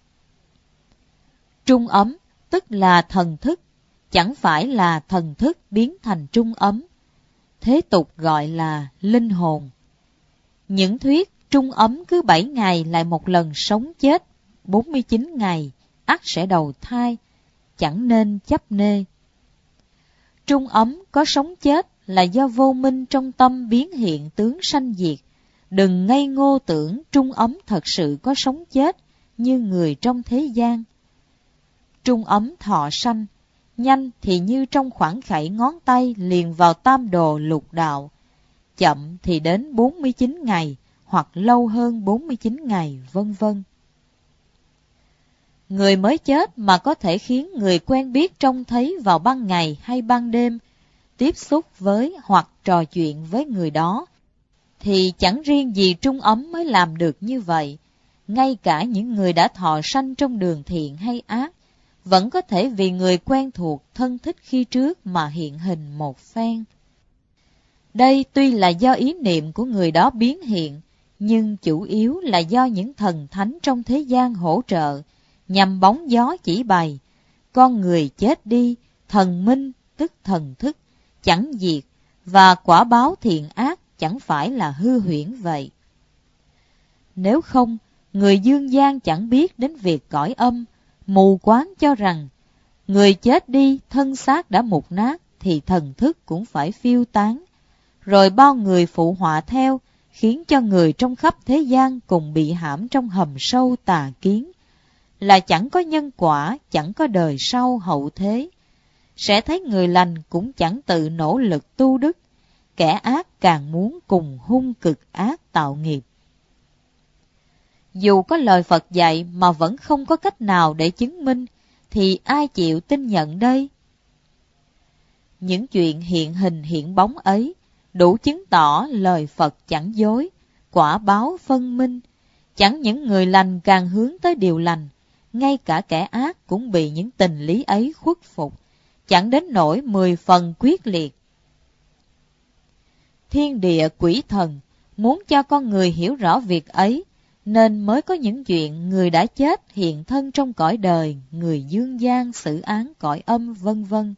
Trung ấm tức là thần thức, chẳng phải là thần thức biến thành trung ấm. Thế tục gọi là linh hồn. Những thuyết trung ấm cứ bảy ngày lại một lần sống chết, bốn mươi chín ngày, ắt sẽ đầu thai, chẳng nên chấp nê. Trung ấm có sống chết là do vô minh trong tâm biến hiện tướng sanh diệt. Đừng ngây ngô tưởng trung ấm thật sự có sống chết như người trong thế gian. Trung ấm thọ sanh, nhanh thì như trong khoảng khẩy ngón tay liền vào tam đồ lục đạo, chậm thì đến bốn mươi chín ngày hoặc lâu hơn bốn mươi chín ngày, vân vân. Người mới chết mà có thể khiến người quen biết trông thấy vào ban ngày hay ban đêm, tiếp xúc với hoặc trò chuyện với người đó, thì chẳng riêng gì trung ấm mới làm được như vậy. Ngay cả những người đã thọ sanh trong đường thiện hay ác, vẫn có thể vì người quen thuộc thân thích khi trước mà hiện hình một phen. Đây tuy là do ý niệm của người đó biến hiện, nhưng chủ yếu là do những thần thánh trong thế gian hỗ trợ, nhằm bóng gió chỉ bày. Con người chết đi, thần minh tức thần thức, chẳng diệt, và quả báo thiện ác chẳng phải là hư huyễn vậy. Nếu không, người dương gian chẳng biết đến việc cõi âm, mù quáng cho rằng người chết đi thân xác đã mục nát thì thần thức cũng phải phiêu tán, rồi bao người phụ họa theo, khiến cho người trong khắp thế gian cùng bị hãm trong hầm sâu tà kiến, là chẳng có nhân quả, chẳng có đời sau hậu thế. Sẽ thấy người lành cũng chẳng tự nỗ lực tu đức, kẻ ác càng muốn cùng hung cực ác tạo nghiệp. Dù có lời Phật dạy mà vẫn không có cách nào để chứng minh, thì ai chịu tin nhận đây? Những chuyện hiện hình hiện bóng ấy đủ chứng tỏ lời Phật chẳng dối, quả báo phân minh. Chẳng những người lành càng hướng tới điều lành, ngay cả kẻ ác cũng bị những tình lý ấy khuất phục, chẳng đến nỗi mười phần quyết liệt. Thiên địa quỷ thần muốn cho con người hiểu rõ việc ấy, nên mới có những chuyện người đã chết hiện thân trong cõi đời, người dương gian xử án cõi âm, vân vân.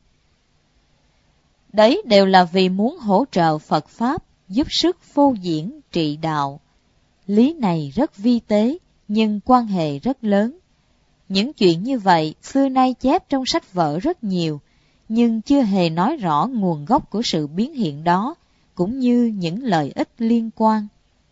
Đấy đều là vì muốn hỗ trợ Phật Pháp, giúp sức phô diễn trị đạo. Lý này rất vi tế, nhưng quan hệ rất lớn. Những chuyện như vậy xưa nay chép trong sách vở rất nhiều, nhưng chưa hề nói rõ nguồn gốc của sự biến hiện đó, cũng như những lợi ích liên quan.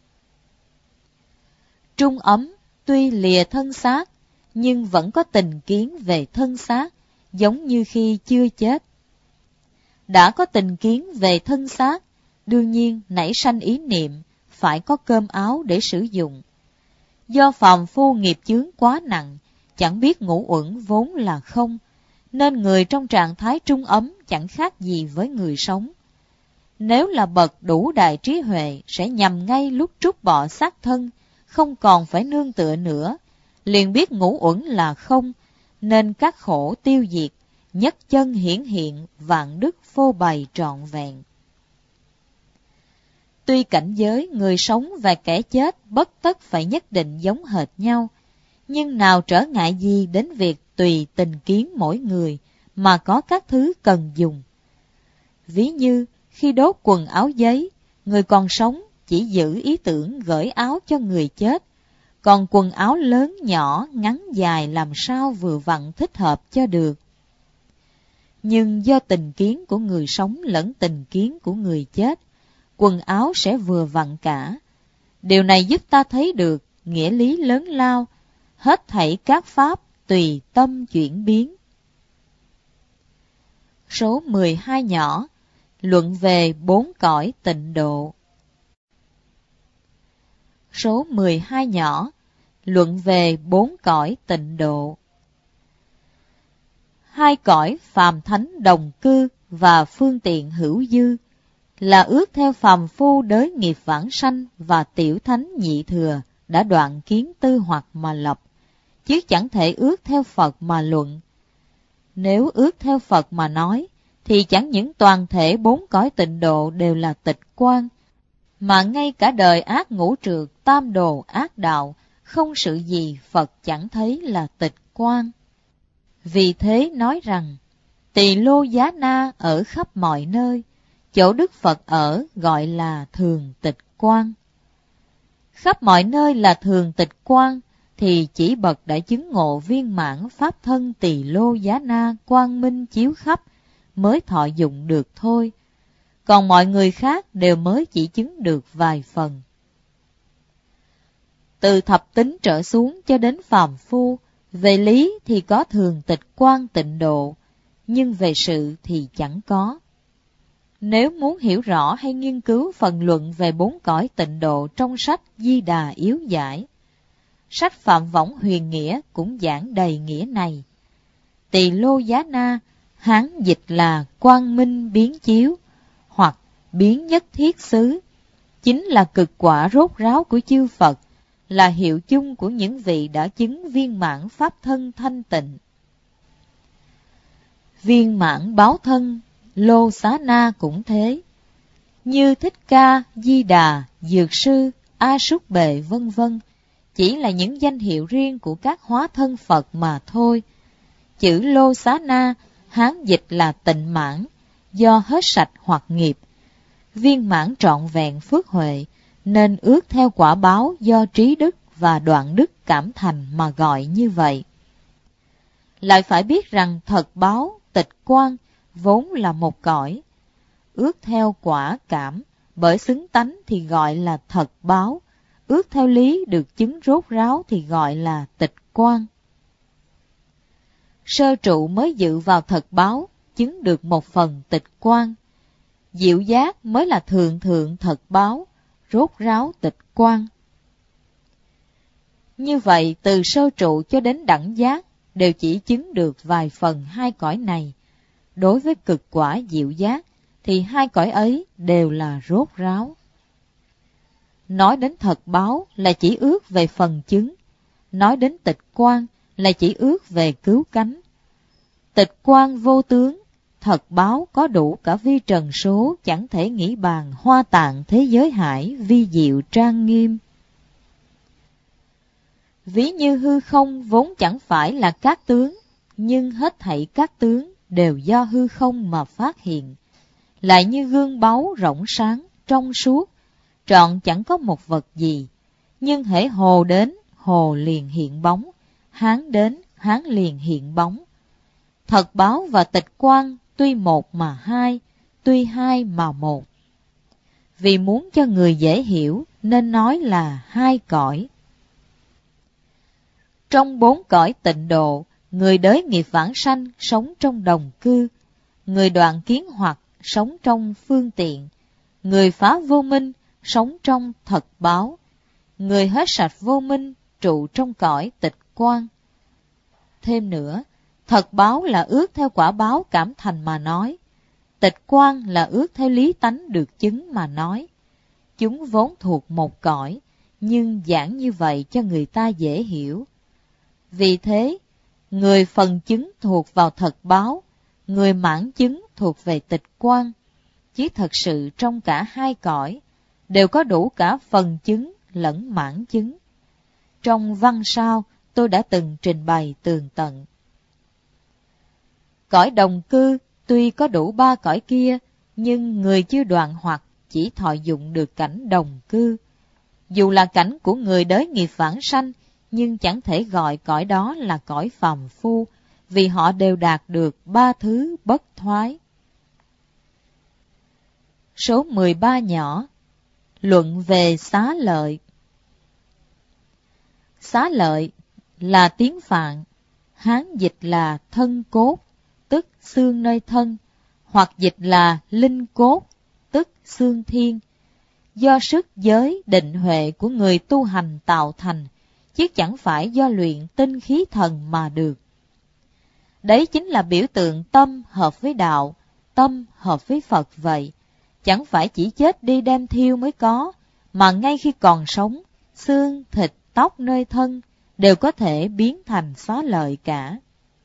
Trung ấm tuy lìa thân xác, nhưng vẫn có tình kiến về thân xác, giống như khi chưa chết. Đã có tình kiến về thân xác, đương nhiên nảy sanh ý niệm phải có cơm áo để sử dụng. Do phàm phu nghiệp chướng quá nặng, chẳng biết ngũ uẩn vốn là không, nên người trong trạng thái trung ấm chẳng khác gì với người sống. Nếu là bậc đủ đại trí huệ, sẽ nhằm ngay lúc trút bỏ xác thân, không còn phải nương tựa nữa, liền biết ngũ uẩn là không, nên các khổ tiêu diệt, nhất chân hiển hiện, vạn đức phô bày trọn vẹn. Tuy cảnh giới người sống và kẻ chết bất tất phải nhất định giống hệt nhau, nhưng nào trở ngại gì đến việc tùy tình kiến mỗi người mà có các thứ cần dùng. Ví như khi đốt quần áo giấy, người còn sống chỉ giữ ý tưởng gửi áo cho người chết, còn quần áo lớn nhỏ, ngắn dài làm sao vừa vặn thích hợp cho được. Nhưng do tình kiến của người sống lẫn tình kiến của người chết, quần áo sẽ vừa vặn cả. Điều này giúp ta thấy được nghĩa lý lớn lao, hết thảy các pháp tùy tâm chuyển biến. Số mười hai nhỏ, luận về bốn cõi tịnh độ. Số mười hai nhỏ, luận về bốn cõi tịnh độ. Hai cõi phàm thánh đồng cư và phương tiện hữu dư là ước theo phàm phu đới nghiệp vãng sanh và tiểu thánh nhị thừa đã đoạn kiến tư hoặc mà lập, chứ chẳng thể ước theo Phật mà luận. Nếu ước theo Phật mà nói, thì chẳng những toàn thể bốn cõi tịnh độ đều là tịch quan, mà ngay cả đời ác ngũ trược tam đồ ác đạo, không sự gì Phật chẳng thấy là tịch quan. Vì thế nói rằng, Tỳ Lô Giá Na ở khắp mọi nơi, chỗ Đức Phật ở gọi là thường tịch quan. Khắp mọi nơi là thường tịch quan, thì chỉ bậc đã chứng ngộ viên mãn pháp thân Tỳ Lô Giá Na quang minh chiếu khắp mới thọ dụng được thôi. Còn mọi người khác đều mới chỉ chứng được vài phần. Từ thập tính trở xuống cho đến phàm phu, về lý thì có thường tịch quan tịnh độ, nhưng về sự thì chẳng có. Nếu muốn hiểu rõ hay nghiên cứu phần luận về bốn cõi tịnh độ trong sách Di Đà Yếu Giải, sách Phạm Võng Huyền Nghĩa cũng giảng đầy nghĩa này. Tỳ Lô Giá Na, Hán dịch là quang minh biến chiếu, hoặc biến nhất thiết xứ, chính là cực quả rốt ráo của chư Phật, là hiệu chung của những vị đã chứng viên mãn pháp thân thanh tịnh. Viên mãn báo thân Lô Xá Na cũng thế, như Thích Ca, Di Đà, Dược Sư, A Súc Bệ vân vân, chỉ là những danh hiệu riêng của các hóa thân Phật mà thôi. Chữ Lô Xá Na, Hán dịch là tịnh mãn, do hết sạch hoặc nghiệp, viên mãn trọn vẹn phước huệ, nên ước theo quả báo do trí đức và đoạn đức cảm thành mà gọi như vậy. Lại phải biết rằng thật báo, tịch quan, vốn là một cõi. Ước theo quả cảm, bởi xứng tánh thì gọi là thật báo, ước theo lý được chứng rốt ráo thì gọi là tịch quan. Sơ trụ mới dự vào thật báo, chứng được một phần tịch quan. Diệu giác mới là thượng thượng thật báo, rốt ráo tịch quan. Như vậy, từ sơ trụ cho đến đẳng giác, đều chỉ chứng được vài phần hai cõi này. Đối với cực quả diệu giác, thì hai cõi ấy đều là rốt ráo. Nói đến thật báo là chỉ ước về phần chứng, nói đến tịch quan là chỉ ước về cứu cánh. Tịch quan vô tướng, thật báo có đủ cả vi trần số, chẳng thể nghĩ bàn hoa tạng thế giới hải vi diệu trang nghiêm. Ví như hư không vốn chẳng phải là các tướng, nhưng hết thảy các tướng đều do hư không mà phát hiện. Lại như gương báu rộng sáng, trong suốt, trọn chẳng có một vật gì, nhưng hễ hồ đến, hồ liền hiện bóng, hán đến, hán liền hiện bóng. Thật báo và tịch quan tuy một mà hai, tuy hai mà một. Vì muốn cho người dễ hiểu nên nói là hai cõi. Trong bốn cõi tịnh độ, người đới nghiệp vãng sanh sống trong đồng cư, người đoạn kiến hoặc sống trong phương tiện, người phá vô minh sống trong thật báo, người hết sạch vô minh trụ trong cõi tịch quan. Thêm nữa, thật báo là ước theo quả báo cảm thành mà nói, tịch quan là ước theo lý tánh được chứng mà nói. Chúng vốn thuộc một cõi, nhưng giảng như vậy cho người ta dễ hiểu. Vì thế, người phần chứng thuộc vào thật báo, người mãn chứng thuộc về tịch quan, chứ thật sự trong cả hai cõi đều có đủ cả phần chứng lẫn mãn chứng. Trong văn sau tôi đã từng trình bày tường tận. Cõi đồng cư tuy có đủ ba cõi kia, nhưng người chưa đoạn hoặc chỉ thọ dụng được cảnh đồng cư. Dù là cảnh của người đới nghiệp vãng sanh, nhưng chẳng thể gọi cõi đó là cõi phàm phu, vì họ đều đạt được ba thứ bất thoái. Số mười ba nhỏ. Luận về xá lợi. Xá lợi là tiếng Phạn, Hán dịch là thân cốt, tức xương nơi thân, hoặc dịch là linh cốt, tức xương thiên, do sức giới định huệ của người tu hành tạo thành, chứ chẳng phải do luyện tinh khí thần mà được. Đấy chính là biểu tượng tâm hợp với đạo, tâm hợp với Phật vậy. Chẳng phải chỉ chết đi đem thiêu mới có, mà ngay khi còn sống, xương, thịt, tóc nơi thân đều có thể biến thành xá lợi cả.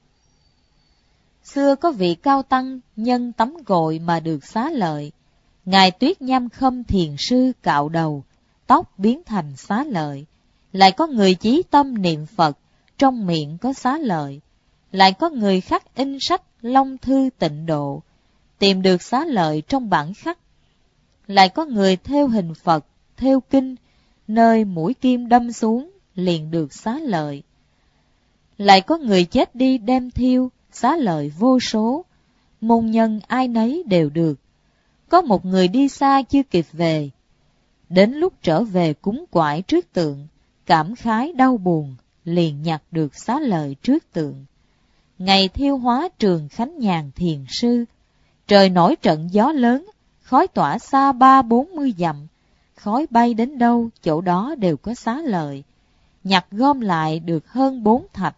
Xưa có vị cao tăng nhân tắm gội mà được xá lợi. Ngài Tuyết Nham Khâm thiền sư cạo đầu, tóc biến thành xá lợi. Lại có người chí tâm niệm Phật, trong miệng có xá lợi. Lại có người khắc in sách Long Thư Tịnh Độ, tìm được xá lợi trong bản khắc. Lại có người thêu hình Phật, thêu kinh, nơi mũi kim đâm xuống, liền được xá lợi. Lại có người chết đi đem thiêu, xá lợi vô số, môn nhân ai nấy đều được. Có một người đi xa chưa kịp về, đến lúc trở về cúng quải trước tượng, cảm khái đau buồn, liền nhặt được xá lợi trước tượng. Ngày thiêu hóa Trường Khánh Nhàn thiền sư, trời nổi trận gió lớn, khói tỏa xa ba bốn mươi dặm, khói bay đến đâu chỗ đó đều có xá lợi, nhặt gom lại được hơn bốn thạch.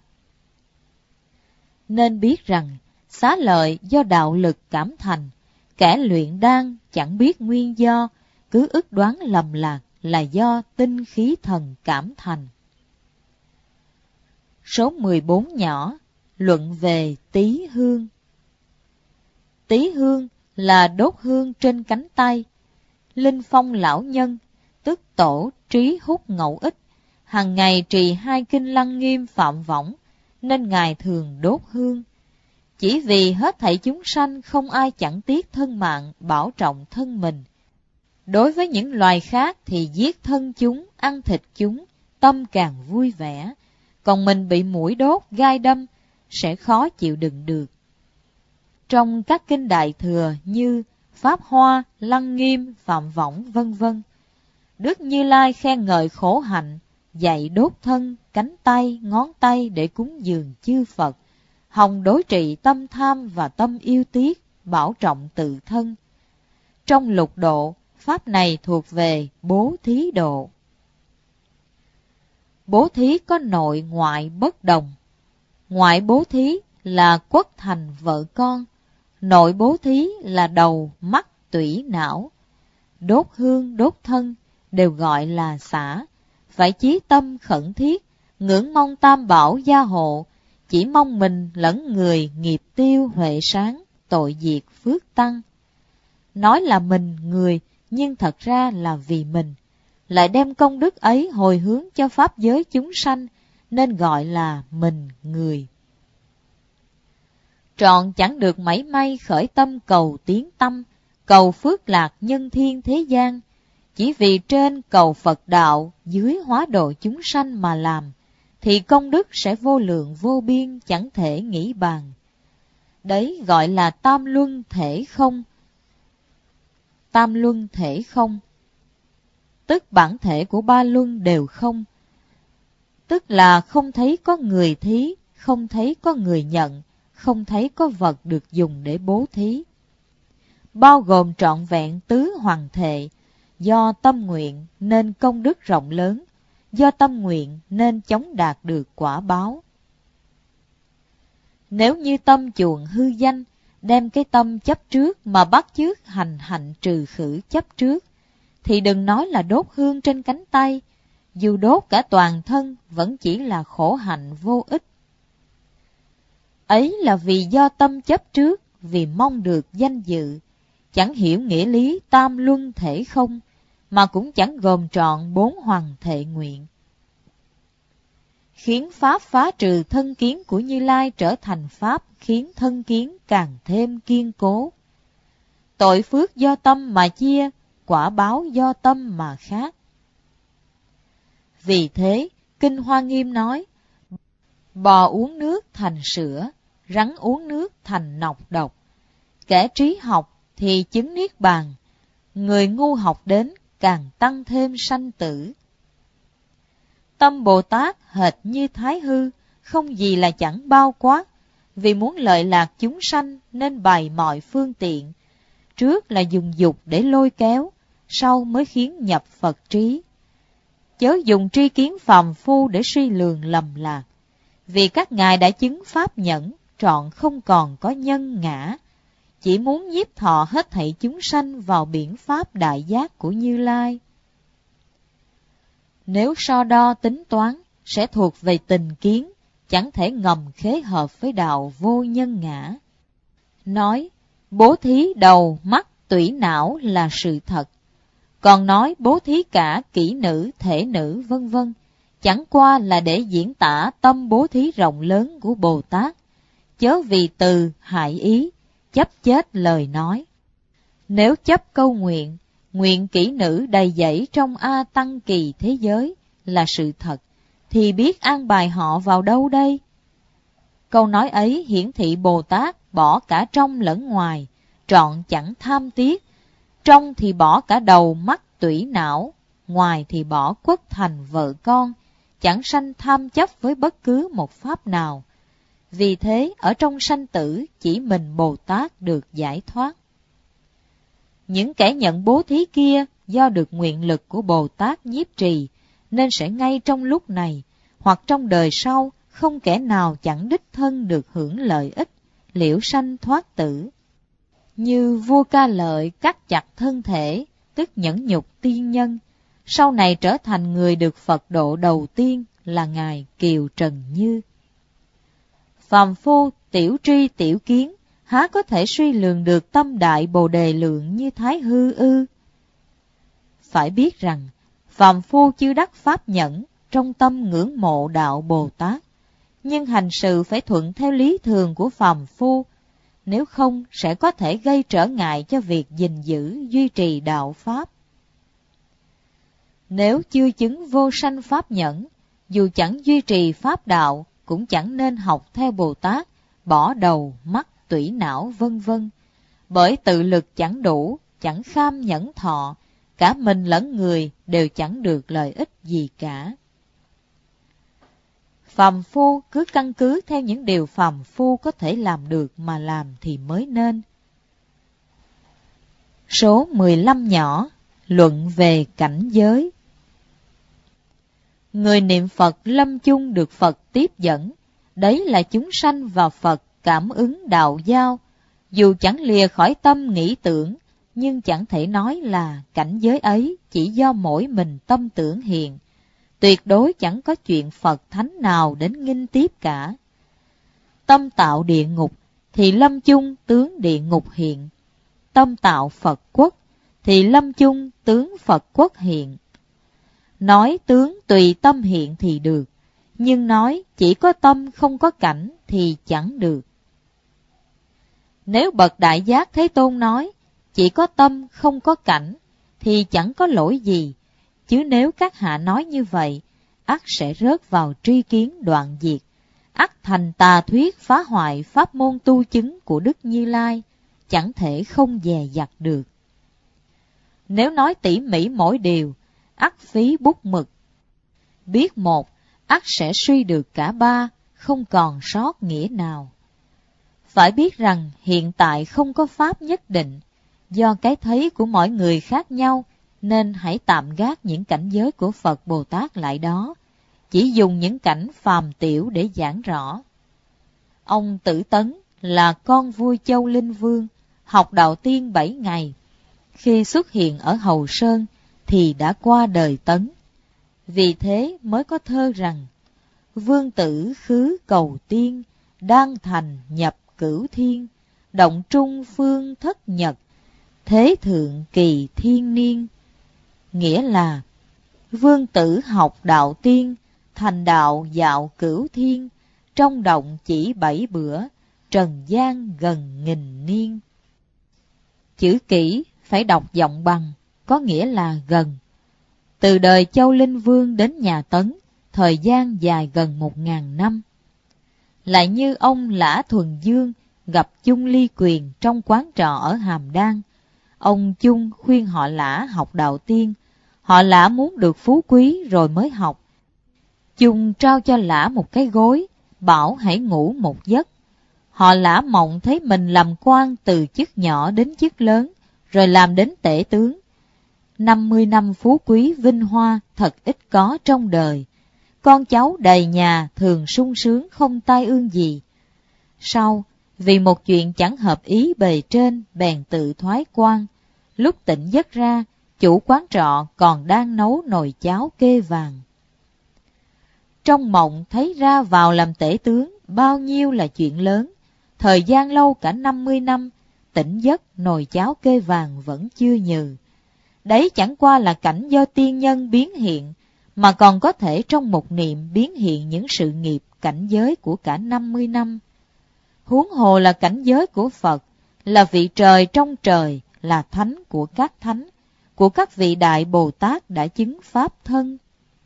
Nên biết rằng xá lợi do đạo lực cảm thành, kẻ luyện đan chẳng biết nguyên do, cứ ức đoán lầm lạc là do tinh khí thần cảm thành. Số mười bốn nhỏ. Luận về tý hương. Tý hương là đốt hương trên cánh tay. Linh Phong lão nhân, tức tổ Trí Hút Ngẫu Ích, hàng ngày trì hai kinh Lăng Nghiêm Phạm Võng, nên ngài thường đốt hương. Chỉ vì hết thảy chúng sanh không ai chẳng tiếc thân mạng, bảo trọng thân mình. Đối với những loài khác thì giết thân chúng, ăn thịt chúng, tâm càng vui vẻ. Còn mình bị muỗi đốt, gai đâm, sẽ khó chịu đựng được. Trong các kinh Đại Thừa như Pháp Hoa, Lăng Nghiêm, Phạm Võng, vân vân, Đức Như Lai khen ngợi khổ hạnh, dạy đốt thân, cánh tay, ngón tay để cúng dường chư Phật, hòng đối trị tâm tham và tâm yêu tiếc, bảo trọng tự thân. Trong lục độ, pháp này thuộc về bố thí độ. Bố thí có nội ngoại bất đồng. Ngoại bố thí là quất thành vợ con, nội bố thí là đầu, mắt, tủy, não. Đốt hương, đốt thân đều gọi là xả, phải chí tâm khẩn thiết, ngưỡng mong tam bảo gia hộ, chỉ mong mình lẫn người nghiệp tiêu huệ sáng, tội diệt phước tăng. Nói là mình người, nhưng thật ra là vì mình, lại đem công đức ấy hồi hướng cho pháp giới chúng sanh, nên gọi là mình người. Trọn chẳng được mảy may khởi tâm cầu tiến tâm, cầu phước lạc nhân thiên thế gian, chỉ vì trên cầu Phật đạo, dưới hóa độ chúng sanh mà làm, thì công đức sẽ vô lượng vô biên chẳng thể nghĩ bàn. Đấy gọi là tam luân thể không. Tam luân thể không, tức bản thể của ba luân đều không, tức là không thấy có người thí, không thấy có người nhận, không thấy có vật được dùng để bố thí. Bao gồm trọn vẹn tứ hoàng thệ, do tâm nguyện nên công đức rộng lớn, do tâm nguyện nên chống đạt được quả báo. Nếu như tâm chuộng hư danh, đem cái tâm chấp trước mà bắt chước hành hạnh trừ khử chấp trước, thì đừng nói là đốt hương trên cánh tay, dù đốt cả toàn thân vẫn chỉ là khổ hạnh vô ích. Ấy là vì do tâm chấp trước, vì mong được danh dự, chẳng hiểu nghĩa lý tam luân thể không, mà cũng chẳng gồm trọn bốn hoàng thệ nguyện. Khiến pháp phá trừ thân kiến của Như Lai trở thành pháp khiến thân kiến càng thêm kiên cố. Tội phước do tâm mà chia, quả báo do tâm mà khác. Vì thế, Kinh Hoa Nghiêm nói, bò uống nước thành sữa, rắn uống nước thành nọc độc. Kẻ trí học thì chứng niết bàn, người ngu học đến càng tăng thêm sanh tử. Tâm Bồ Tát hệt như Thái Hư, không gì là chẳng bao quát, vì muốn lợi lạc chúng sanh nên bày mọi phương tiện. Trước là dùng dục để lôi kéo, sau mới khiến nhập Phật trí. Chớ dùng tri kiến phàm phu để suy lường lầm lạc, vì các ngài đã chứng pháp nhẫn, trọn không còn có nhân ngã, chỉ muốn nhiếp thọ hết thảy chúng sanh vào biển pháp đại giác của Như Lai. Nếu so đo tính toán, sẽ thuộc về tình kiến, chẳng thể ngầm khế hợp với đạo vô nhân ngã. Nói, bố thí đầu, mắt, tủy não là sự thật. Còn nói bố thí cả kỹ nữ, thể nữ vân vân, chẳng qua là để diễn tả tâm bố thí rộng lớn của Bồ Tát, chớ vì từ hại ý, chấp chết lời nói. Nếu chấp câu nguyện, nguyện kỹ nữ đầy dẫy trong A Tăng Kỳ thế giới là sự thật, thì biết an bài họ vào đâu đây? Câu nói ấy hiển thị Bồ Tát bỏ cả trong lẫn ngoài, trọn chẳng tham tiếc, trong thì bỏ cả đầu mắt tủy não, ngoài thì bỏ quất thành vợ con, chẳng sanh tham chấp với bất cứ một pháp nào. Vì thế ở trong sanh tử chỉ mình Bồ Tát được giải thoát. Những kẻ nhận bố thí kia do được nguyện lực của Bồ Tát nhiếp trì, nên sẽ ngay trong lúc này hoặc trong đời sau không kẻ nào chẳng đích thân được hưởng lợi ích, liễu sanh thoát tử. Như vua Ca Lợi cắt chặt thân thể, tức nhẫn nhục tiên nhân, sau này trở thành người được Phật độ đầu tiên là Ngài Kiều Trần Như. Phàm phu tiểu tri tiểu kiến, há có thể suy lường được tâm đại Bồ Đề lượng như Thái Hư ư? Phải biết rằng, phàm phu chưa đắc pháp nhẫn, trong tâm ngưỡng mộ đạo Bồ Tát, nhưng hành sự phải thuận theo lý thường của phàm phu, nếu không sẽ có thể gây trở ngại cho việc gìn giữ duy trì đạo Pháp. Nếu chưa chứng vô sanh pháp nhẫn, dù chẳng duy trì pháp đạo, cũng chẳng nên học theo Bồ Tát, bỏ đầu, mắt, tủy não vân vân, bởi tự lực chẳng đủ, chẳng kham nhẫn thọ, cả mình lẫn người đều chẳng được lợi ích gì cả. Phàm phu cứ căn cứ theo những điều phàm phu có thể làm được mà làm thì mới nên. Số mười lăm nhỏ, luận về cảnh giới. Người niệm Phật lâm chung được Phật tiếp dẫn, đấy là chúng sanh và Phật cảm ứng đạo giao, dù chẳng lìa khỏi tâm nghĩ tưởng, nhưng chẳng thể nói là cảnh giới ấy chỉ do mỗi mình tâm tưởng hiện. Tuyệt đối chẳng có chuyện Phật Thánh nào đến nghinh tiếp cả. Tâm tạo địa ngục thì lâm chung tướng địa ngục hiện. Tâm tạo Phật quốc thì lâm chung tướng Phật quốc hiện. Nói tướng tùy tâm hiện thì được, nhưng nói chỉ có tâm không có cảnh thì chẳng được. Nếu bậc Đại Giác Thế Tôn nói chỉ có tâm không có cảnh thì chẳng có lỗi gì, chứ nếu các hạ nói như vậy, ắt sẽ rớt vào tri kiến đoạn diệt, ắt thành tà thuyết phá hoại pháp môn tu chứng của Đức Như Lai, chẳng thể không dè dặt được. Nếu nói tỉ mỉ mỗi điều, ắt phí bút mực. Biết một, ắt sẽ suy được cả ba, không còn sót nghĩa nào. Phải biết rằng hiện tại không có pháp nhất định, do cái thấy của mỗi người khác nhau, nên hãy tạm gác những cảnh giới của Phật Bồ Tát lại đó, chỉ dùng những cảnh phàm tiểu để giảng rõ. Ông Tử Tấn là con vua Châu Linh Vương, học đạo tiên bảy ngày. Khi xuất hiện ở Hầu Sơn thì đã qua đời Tấn. Vì thế mới có thơ rằng, vương tử khứ cầu tiên, đan thành nhập cửu thiên, động trung phương thất nhật, thế thượng kỳ thiên niên. Nghĩa là, vương tử học đạo tiên, thành đạo dạo cửu thiên, trong động chỉ bảy bữa, trần gian gần nghìn niên. Chữ kỹ phải đọc giọng bằng, có nghĩa là gần. từ đời Châu Linh Vương đến nhà Tấn, thời gian dài gần một ngàn năm. Lại như ông Lã Thuần Dương gặp Chung Ly Quyền trong quán trọ ở Hàm Đan. Ông Chung khuyên họ Lã học đạo tiên, họ Lã muốn được phú quý rồi mới học. Chung trao cho Lã một cái gối, bảo hãy ngủ một giấc. Họ Lã mộng thấy mình làm quan từ chức nhỏ đến chức lớn, rồi làm đến tể tướng. Năm mươi năm phú quý vinh hoa thật ít có trong đời. Con cháu đầy nhà thường sung sướng không tai ương gì. Sau, vì một chuyện chẳng hợp ý bề trên bèn tự thoái quan. Lúc tỉnh giấc ra, chủ quán trọ còn đang nấu nồi cháo kê vàng. Trong mộng thấy ra vào làm tể tướng bao nhiêu là chuyện lớn. Thời gian lâu cả năm mươi năm, tỉnh giấc nồi cháo kê vàng vẫn chưa nhừ. Đấy chẳng qua là cảnh do tiên nhân biến hiện, mà còn có thể trong một niệm biến hiện những sự nghiệp cảnh giới của cả năm mươi năm. Huống hồ là cảnh giới của Phật, là vị trời trong trời, là thánh của các thánh, của các vị đại Bồ Tát đã chứng Pháp thân.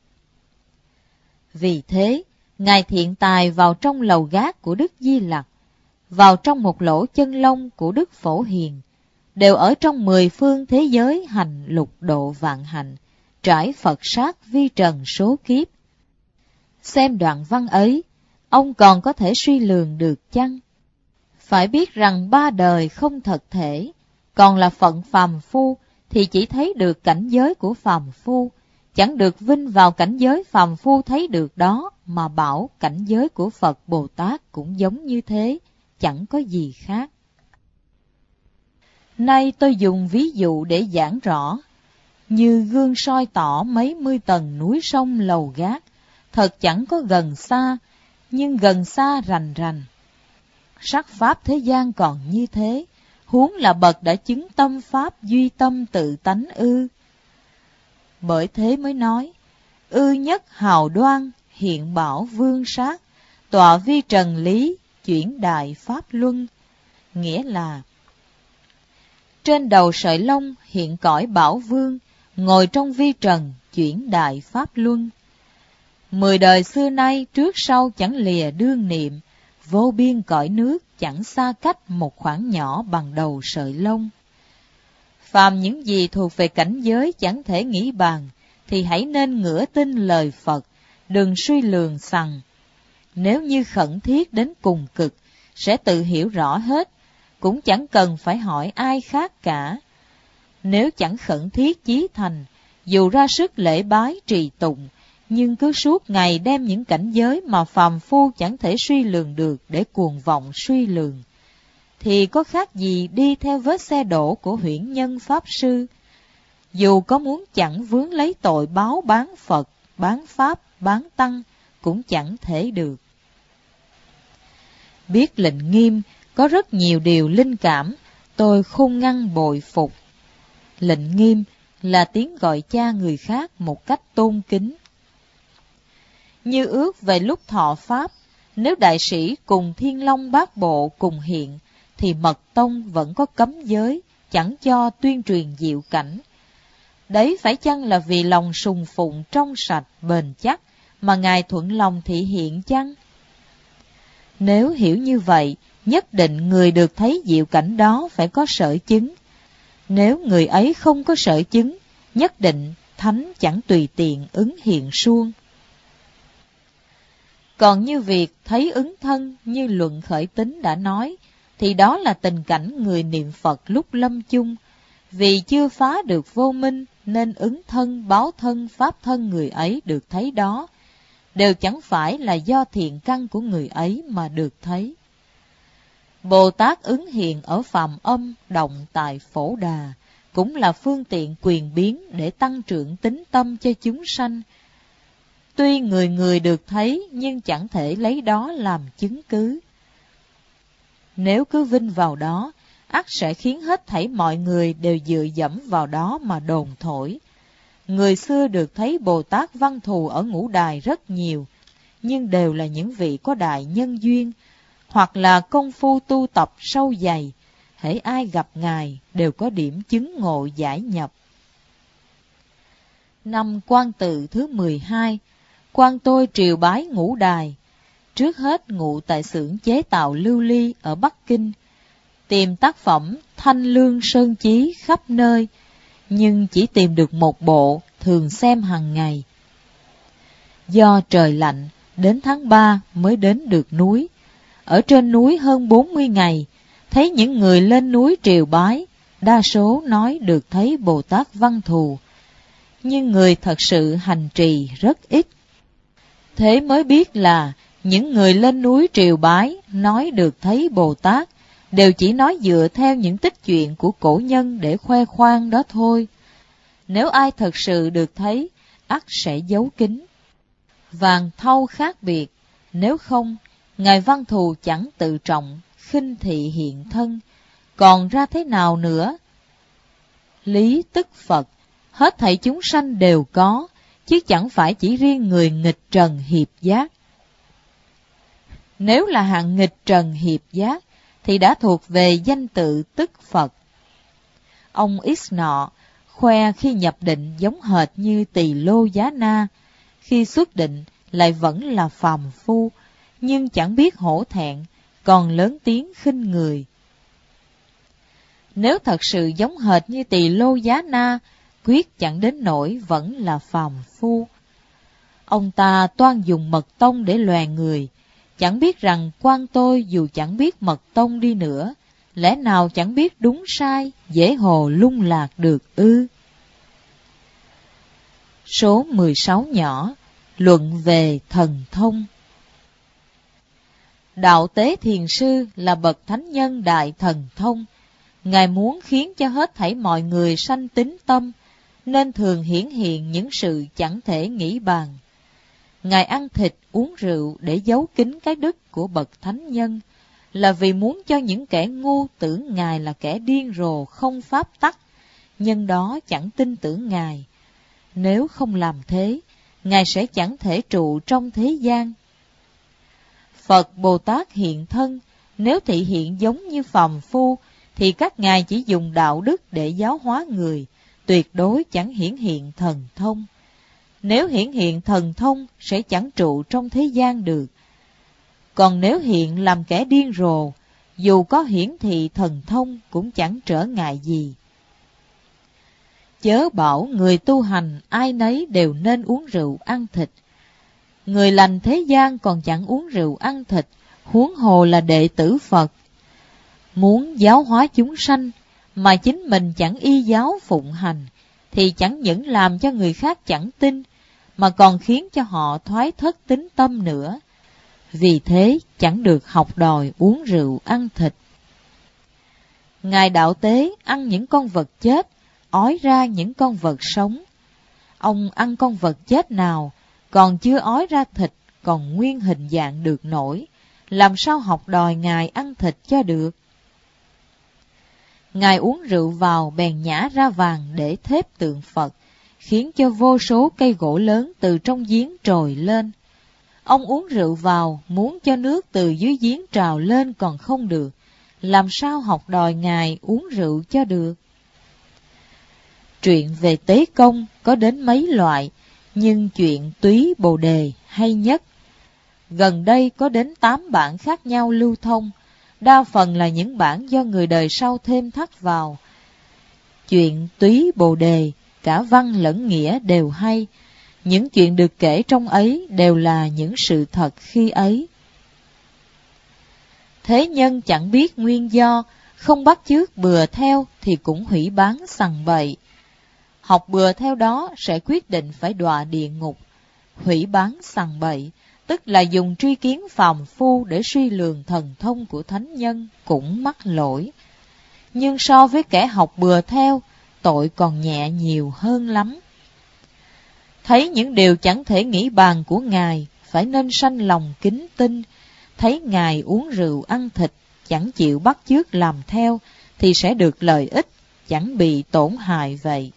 Vì thế, Ngài Thiện Tài vào trong lầu gác của Đức Di Lặc, vào trong một lỗ chân lông của Đức Phổ Hiền, đều ở trong mười phương thế giới hành lục độ vạn hạnh, trải Phật sát vi trần số kiếp. Xem đoạn văn ấy, ông còn có thể suy lường được chăng? Phải biết rằng ba đời không thật thể, còn là phận phàm phu thì chỉ thấy được cảnh giới của phàm phu, chẳng được vinh vào cảnh giới phàm phu thấy được đó mà bảo cảnh giới của Phật Bồ Tát cũng giống như thế, chẳng có gì khác. Nay tôi dùng ví dụ để giảng rõ, như gương soi tỏ mấy mươi tầng núi sông lầu gác, thật chẳng có gần xa, nhưng gần xa rành rành. Sắc pháp thế gian còn như thế, huống là bậc đã chứng tâm pháp duy tâm tự tánh ư. Bởi thế mới nói, ư nhất hào đoan, hiện bảo vương sát, tọa vi trần lý, chuyển đại pháp luân. Nghĩa là, trên đầu sợi lông hiện cõi bảo vương, ngồi trong vi trần, chuyển đại pháp luân. Mười đời xưa nay trước sau chẳng lìa đương niệm, vô biên cõi nước chẳng xa cách một khoảng nhỏ bằng đầu sợi lông. Phàm những gì thuộc về cảnh giới chẳng thể nghĩ bàn, thì hãy nên ngửa tin lời Phật, đừng suy lường sằng. Nếu như khẩn thiết đến cùng cực, sẽ tự hiểu rõ hết, cũng chẳng cần phải hỏi ai khác cả. Nếu chẳng khẩn thiết chí thành, dù ra sức lễ bái trì tụng, nhưng cứ suốt ngày đem những cảnh giới mà phàm phu chẳng thể suy lường được để cuồng vọng suy lường, thì có khác gì đi theo vết xe đổ của huyễn nhân Pháp Sư. Dù có muốn chẳng vướng lấy tội báo bán Phật, bán Pháp, bán Tăng, cũng chẳng thể được. Biết lệnh Nghiêm có rất nhiều điều linh cảm, tôi khôn ngăn bội phục. Lệnh Nghiêm là tiếng gọi cha người khác một cách tôn kính. Như ước về lúc thọ Pháp, nếu đại sĩ cùng Thiên Long Bát Bộ cùng hiện, thì Mật Tông vẫn có cấm giới, chẳng cho tuyên truyền diệu cảnh. Đấy phải chăng là vì lòng sùng phụng trong sạch, bền chắc, mà Ngài thuận lòng thị hiện chăng? Nếu hiểu như vậy, nhất định người được thấy diệu cảnh đó phải có sở chứng. Nếu người ấy không có sở chứng, nhất định thánh chẳng tùy tiện ứng hiện suông. Còn như việc thấy ứng thân như luận khởi tính đã nói, thì đó là tình cảnh người niệm Phật lúc lâm chung. Vì chưa phá được vô minh nên ứng thân, báo thân, pháp thân người ấy được thấy đó, đều chẳng phải là do thiện căn của người ấy mà được thấy. Bồ Tát ứng hiện ở phàm âm động tại Phổ Đà, cũng là phương tiện quyền biến để tăng trưởng tín tâm cho chúng sanh. Tuy người người được thấy nhưng chẳng thể lấy đó làm chứng cứ. Nếu cứ vinh vào đó, ắt sẽ khiến hết thảy mọi người đều dựa dẫm vào đó mà đồn thổi. Người xưa được thấy Bồ Tát Văn Thù ở Ngũ Đài rất nhiều, nhưng đều là những vị có đại nhân duyên, hoặc là công phu tu tập sâu dày, hễ ai gặp Ngài đều có điểm chứng ngộ giải nhập. Năm Quan Tự thứ mười hai, quan tôi triều bái ngũ đài. Trước hết ngụ tại xưởng chế tạo lưu ly ở Bắc Kinh, tìm tác phẩm Thanh Lương Sơn Chí khắp nơi, nhưng chỉ tìm được một bộ, thường xem hàng ngày. Do trời lạnh, đến tháng ba mới đến được núi. Ở trên núi hơn bốn mươi ngày, thấy những người lên núi triều bái, đa số nói được thấy Bồ Tát Văn Thù, nhưng người thật sự hành trì rất ít. Thế mới biết là những người lên núi triều bái nói được thấy Bồ Tát đều chỉ nói dựa theo những tích chuyện của cổ nhân để khoe khoang đó thôi. Nếu ai thật sự được thấy, ắt sẽ giấu kín. Vàng thau khác biệt, nếu không, Ngài Văn Thù chẳng tự trọng, khinh thị hiện thân, còn ra thế nào nữa? Lý tức Phật, hết thảy chúng sanh đều có, chứ chẳng phải chỉ riêng người nghịch trần hiệp giác. Nếu là hạng nghịch trần hiệp giác, thì đã thuộc về danh tự tức Phật. Ông X nọ, khoe khi nhập định giống hệt như Tỳ Lô Giá Na, khi xuất định lại vẫn là phàm phu, nhưng chẳng biết hổ thẹn, còn lớn tiếng khinh người. Nếu thật sự giống hệt như Tỳ Lô Giá Na, quyết chẳng đến nỗi vẫn là phàm phu. Ông ta toan dùng mật tông để lòe người, chẳng biết rằng quan tôi dù chẳng biết mật tông đi nữa, lẽ nào chẳng biết đúng sai, dễ hồ lung lạc được ư? Số mười sáu nhỏ, luận về thần thông. Đạo Tế Thiền Sư là bậc thánh nhân đại thần thông. Ngài muốn khiến cho hết thảy mọi người sanh tín tâm, nên thường hiển hiện những sự chẳng thể nghĩ bàn. Ngài ăn thịt uống rượu để giấu kín cái đức của bậc thánh nhân, là vì muốn cho những kẻ ngu tưởng Ngài là kẻ điên rồ không pháp tắc, nhân đó chẳng tin tưởng Ngài. Nếu không làm thế, Ngài sẽ chẳng thể trụ trong thế gian. Phật Bồ Tát hiện thân, nếu thị hiện giống như phàm phu, thì các ngài chỉ dùng đạo đức để giáo hóa người, tuyệt đối chẳng hiển hiện thần thông. Nếu hiển hiện thần thông sẽ chẳng trụ trong thế gian được. Còn nếu hiện làm kẻ điên rồ, dù có hiển thị thần thông cũng chẳng trở ngại gì. Chớ bảo người tu hành ai nấy đều nên uống rượu ăn thịt. Người lành thế gian còn chẳng uống rượu ăn thịt, huống hồ là đệ tử Phật. Muốn giáo hóa chúng sanh mà chính mình chẳng y giáo phụng hành, thì chẳng những làm cho người khác chẳng tin, mà còn khiến cho họ thoái thất tín tâm nữa. Vì thế chẳng được học đòi uống rượu ăn thịt. Ngài Đạo Tế ăn những con vật chết, ói ra những con vật sống. Ông ăn con vật chết nào, còn chưa ói ra thịt, còn nguyên hình dạng được nổi, làm sao học đòi Ngài ăn thịt cho được? Ngài uống rượu vào bèn nhả ra vàng để thép tượng Phật, khiến cho vô số cây gỗ lớn từ trong giếng trồi lên. Ông uống rượu vào, muốn cho nước từ dưới giếng trào lên còn không được, làm sao học đòi Ngài uống rượu cho được? Truyện về Tế Công có đến mấy loại, nhưng chuyện Túy Bồ Đề hay nhất. Gần đây có đến tám bản khác nhau lưu thông, đa phần là những bản do người đời sau thêm thắt vào. Chuyện Túy Bồ Đề, cả văn lẫn nghĩa đều hay, những chuyện được kể trong ấy đều là những sự thật khi ấy. Thế nhân chẳng biết nguyên do, không bắt chước bừa theo thì cũng hủy bán sằng bậy. Học bừa theo đó sẽ quyết định phải đọa địa ngục. Hủy bán sằng bậy, tức là dùng tri kiến phàm phu để suy lường thần thông của thánh nhân, cũng mắc lỗi. Nhưng so với kẻ học bừa theo, tội còn nhẹ nhiều hơn lắm. Thấy những điều chẳng thể nghĩ bàn của Ngài, phải nên sanh lòng kính tin. Thấy Ngài uống rượu ăn thịt, chẳng chịu bắt chước làm theo, thì sẽ được lợi ích, chẳng bị tổn hại vậy.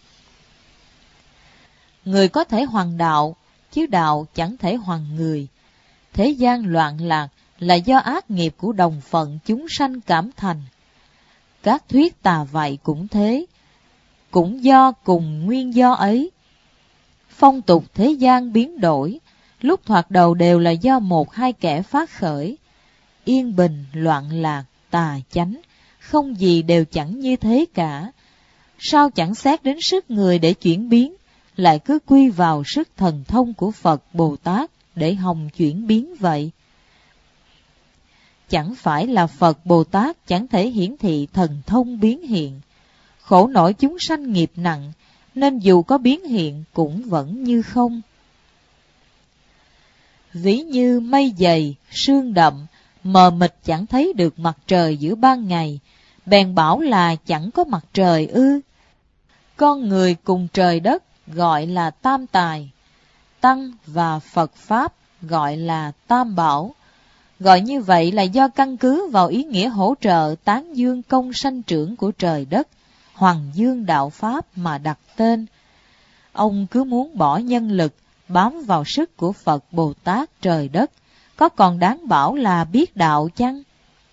Người có thể hoằng đạo, chứ đạo chẳng thể hoằng người. Thế gian loạn lạc là do ác nghiệp của đồng phận chúng sanh cảm thành. Các thuyết tà vậy cũng thế, cũng do cùng nguyên do ấy. Phong tục thế gian biến đổi, lúc thoạt đầu đều là do một hai kẻ phát khởi. Yên bình, loạn lạc, tà chánh, không gì đều chẳng như thế cả. Sao chẳng xét đến sức người để chuyển biến, lại cứ quy vào sức thần thông của Phật Bồ Tát để hòng chuyển biến vậy? Chẳng phải là Phật Bồ Tát chẳng thể hiển thị thần thông biến hiện. Khổ nổi chúng sanh nghiệp nặng, nên dù có biến hiện cũng vẫn như không. Ví như mây dày, sương đậm, mờ mịt chẳng thấy được mặt trời giữa ban ngày, bèn bảo là chẳng có mặt trời ư. Con người cùng trời đất gọi là tam tài, tăng và Phật Pháp gọi là tam bảo. Gọi như vậy là do căn cứ vào ý nghĩa hỗ trợ tán dương công sanh trưởng của trời đất, Hoàng Dương Đạo Pháp mà đặt tên. Ông cứ muốn bỏ nhân lực, bám vào sức của Phật Bồ Tát trời đất, có còn đáng bảo là biết đạo chăng?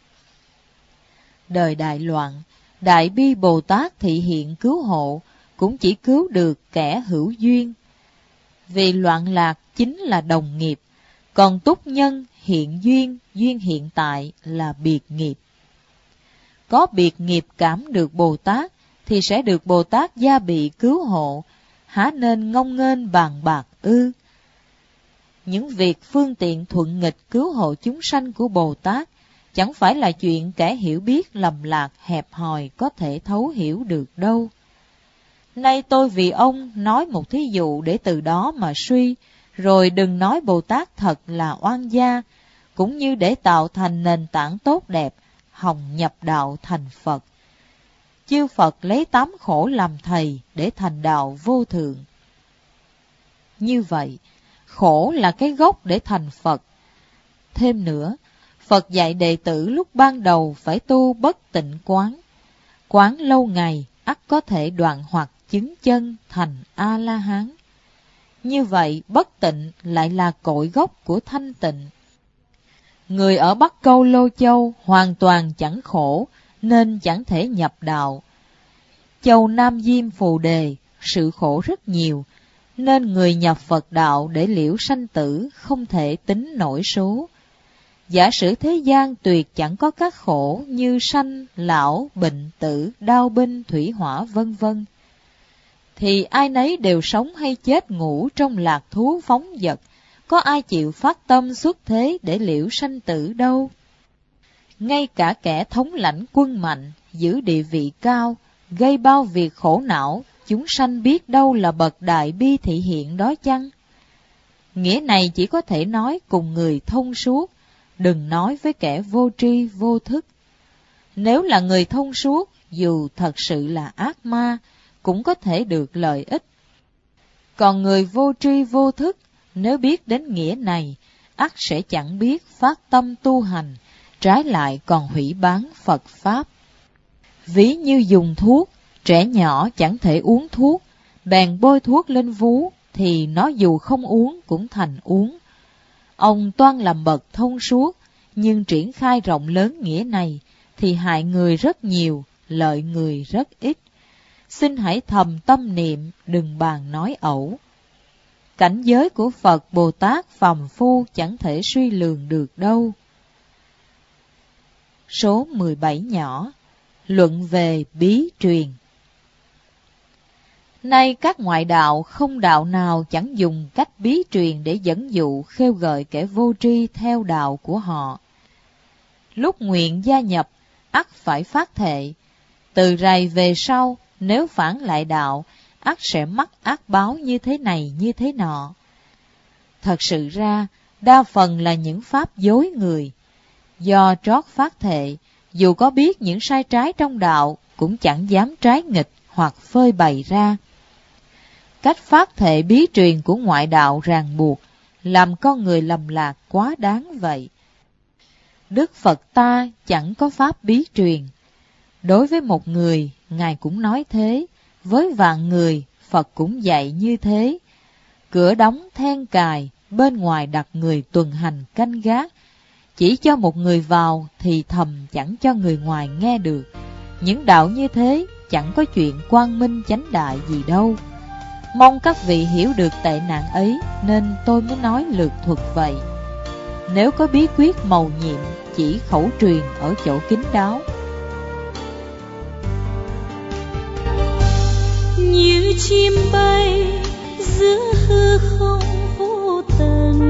Đời đại loạn, Đại Bi Bồ Tát thị hiện cứu hộ, cũng chỉ cứu được kẻ hữu duyên. Vì loạn lạc chính là đồng nghiệp, còn túc nhân, hiện duyên, duyên hiện tại là biệt nghiệp. Có biệt nghiệp cảm được Bồ Tát, thì sẽ được Bồ Tát gia bị cứu hộ, há nên ngông nghênh bàn bạc ư? Những việc phương tiện thuận nghịch cứu hộ chúng sanh của Bồ Tát, chẳng phải là chuyện kẻ hiểu biết lầm lạc hẹp hòi có thể thấu hiểu được đâu. Nay tôi vì ông nói một thí dụ để từ đó mà suy, rồi đừng nói Bồ Tát thật là oan gia, cũng như để tạo thành nền tảng tốt đẹp, hòng nhập đạo thành Phật. Chư Phật lấy tám khổ làm thầy để thành đạo vô thượng. Như vậy, khổ là cái gốc để thành Phật. Thêm nữa, Phật dạy đệ tử lúc ban đầu phải tu bất tịnh quán. Quán lâu ngày, ắt có thể đoạn hoặc chứng chân thành A-la-hán. Như vậy, bất tịnh lại là cội gốc của thanh tịnh. Người ở Bắc Câu Lô Châu hoàn toàn chẳng khổ, nên chẳng thể nhập đạo. Châu Nam Diêm Phù Đề, sự khổ rất nhiều, nên người nhập Phật đạo để liễu sanh tử không thể tính nổi số. Giả sử thế gian tuyệt chẳng có các khổ như sanh, lão, bệnh, tử, đau binh, thủy hỏa vân vân, thì ai nấy đều sống hay chết ngủ trong lạc thú phóng dật, có ai chịu phát tâm xuất thế để liễu sanh tử đâu. Ngay cả kẻ thống lãnh quân mạnh, giữ địa vị cao, gây bao việc khổ não, chúng sanh biết đâu là bậc đại bi thị hiện đó chăng? Nghĩa này chỉ có thể nói cùng người thông suốt, đừng nói với kẻ vô tri vô thức. Nếu là người thông suốt, dù thật sự là ác ma, cũng có thể được lợi ích. Còn người vô tri vô thức, nếu biết đến nghĩa này, ắt sẽ chẳng biết phát tâm tu hành, trái lại còn hủy bán Phật Pháp. Ví như dùng thuốc, trẻ nhỏ chẳng thể uống thuốc, bèn bôi thuốc lên vú, thì nó dù không uống cũng thành uống. Ông toan làm bậc thông suốt, nhưng triển khai rộng lớn nghĩa này, thì hại người rất nhiều, lợi người rất ít. Xin hãy thầm tâm niệm, đừng bàn nói ẩu. Cảnh giới của Phật Bồ Tát phàm phu chẳng thể suy lường được đâu. Số mười bảy nhỏ. Luận về bí truyền. Nay các ngoại đạo không đạo nào chẳng dùng cách bí truyền để dẫn dụ khêu gợi kẻ vô tri theo đạo của họ. Lúc nguyện gia nhập, ắt phải phát thệ. Từ rày về sau, nếu phản lại đạo, ắt sẽ mắc ác báo như thế này như thế nọ. Thật sự ra, đa phần là những pháp dối người. Do trót phát thệ, dù có biết những sai trái trong đạo, cũng chẳng dám trái nghịch hoặc phơi bày ra. Cách phát thệ bí truyền của ngoại đạo ràng buộc, làm con người lầm lạc quá đáng vậy. Đức Phật ta chẳng có pháp bí truyền. Đối với một người, Ngài cũng nói thế, với vạn người, Phật cũng dạy như thế. Cửa đóng then cài, bên ngoài đặt người tuần hành canh gác. Chỉ cho một người vào thì thầm chẳng cho người ngoài nghe được. Những đạo như thế chẳng có chuyện quang minh chánh đại gì đâu. Mong các vị hiểu được tệ nạn ấy, nên tôi mới nói lược thuật vậy. Nếu có bí quyết mầu nhiệm, chỉ khẩu truyền ở chỗ kín đáo. Như chim bay giữa hư không vô tận,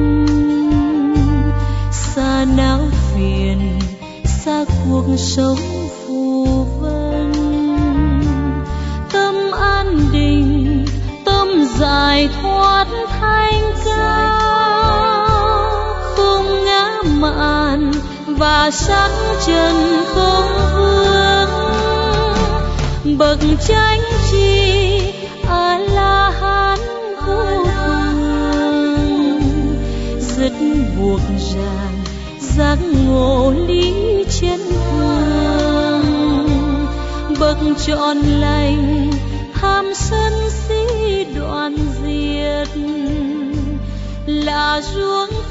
xa não phiền, xa cuộc sống phù vân. Tâm an định, tâm giải thoát thanh cao, không ngã mạn và sắc trần không vương. Bậc chánh tri a la hán vô thường, dứt buộc ràng giác ngộ lý chân thường. Bậc trọn lành tham sân si đoạn diệt, là ruộng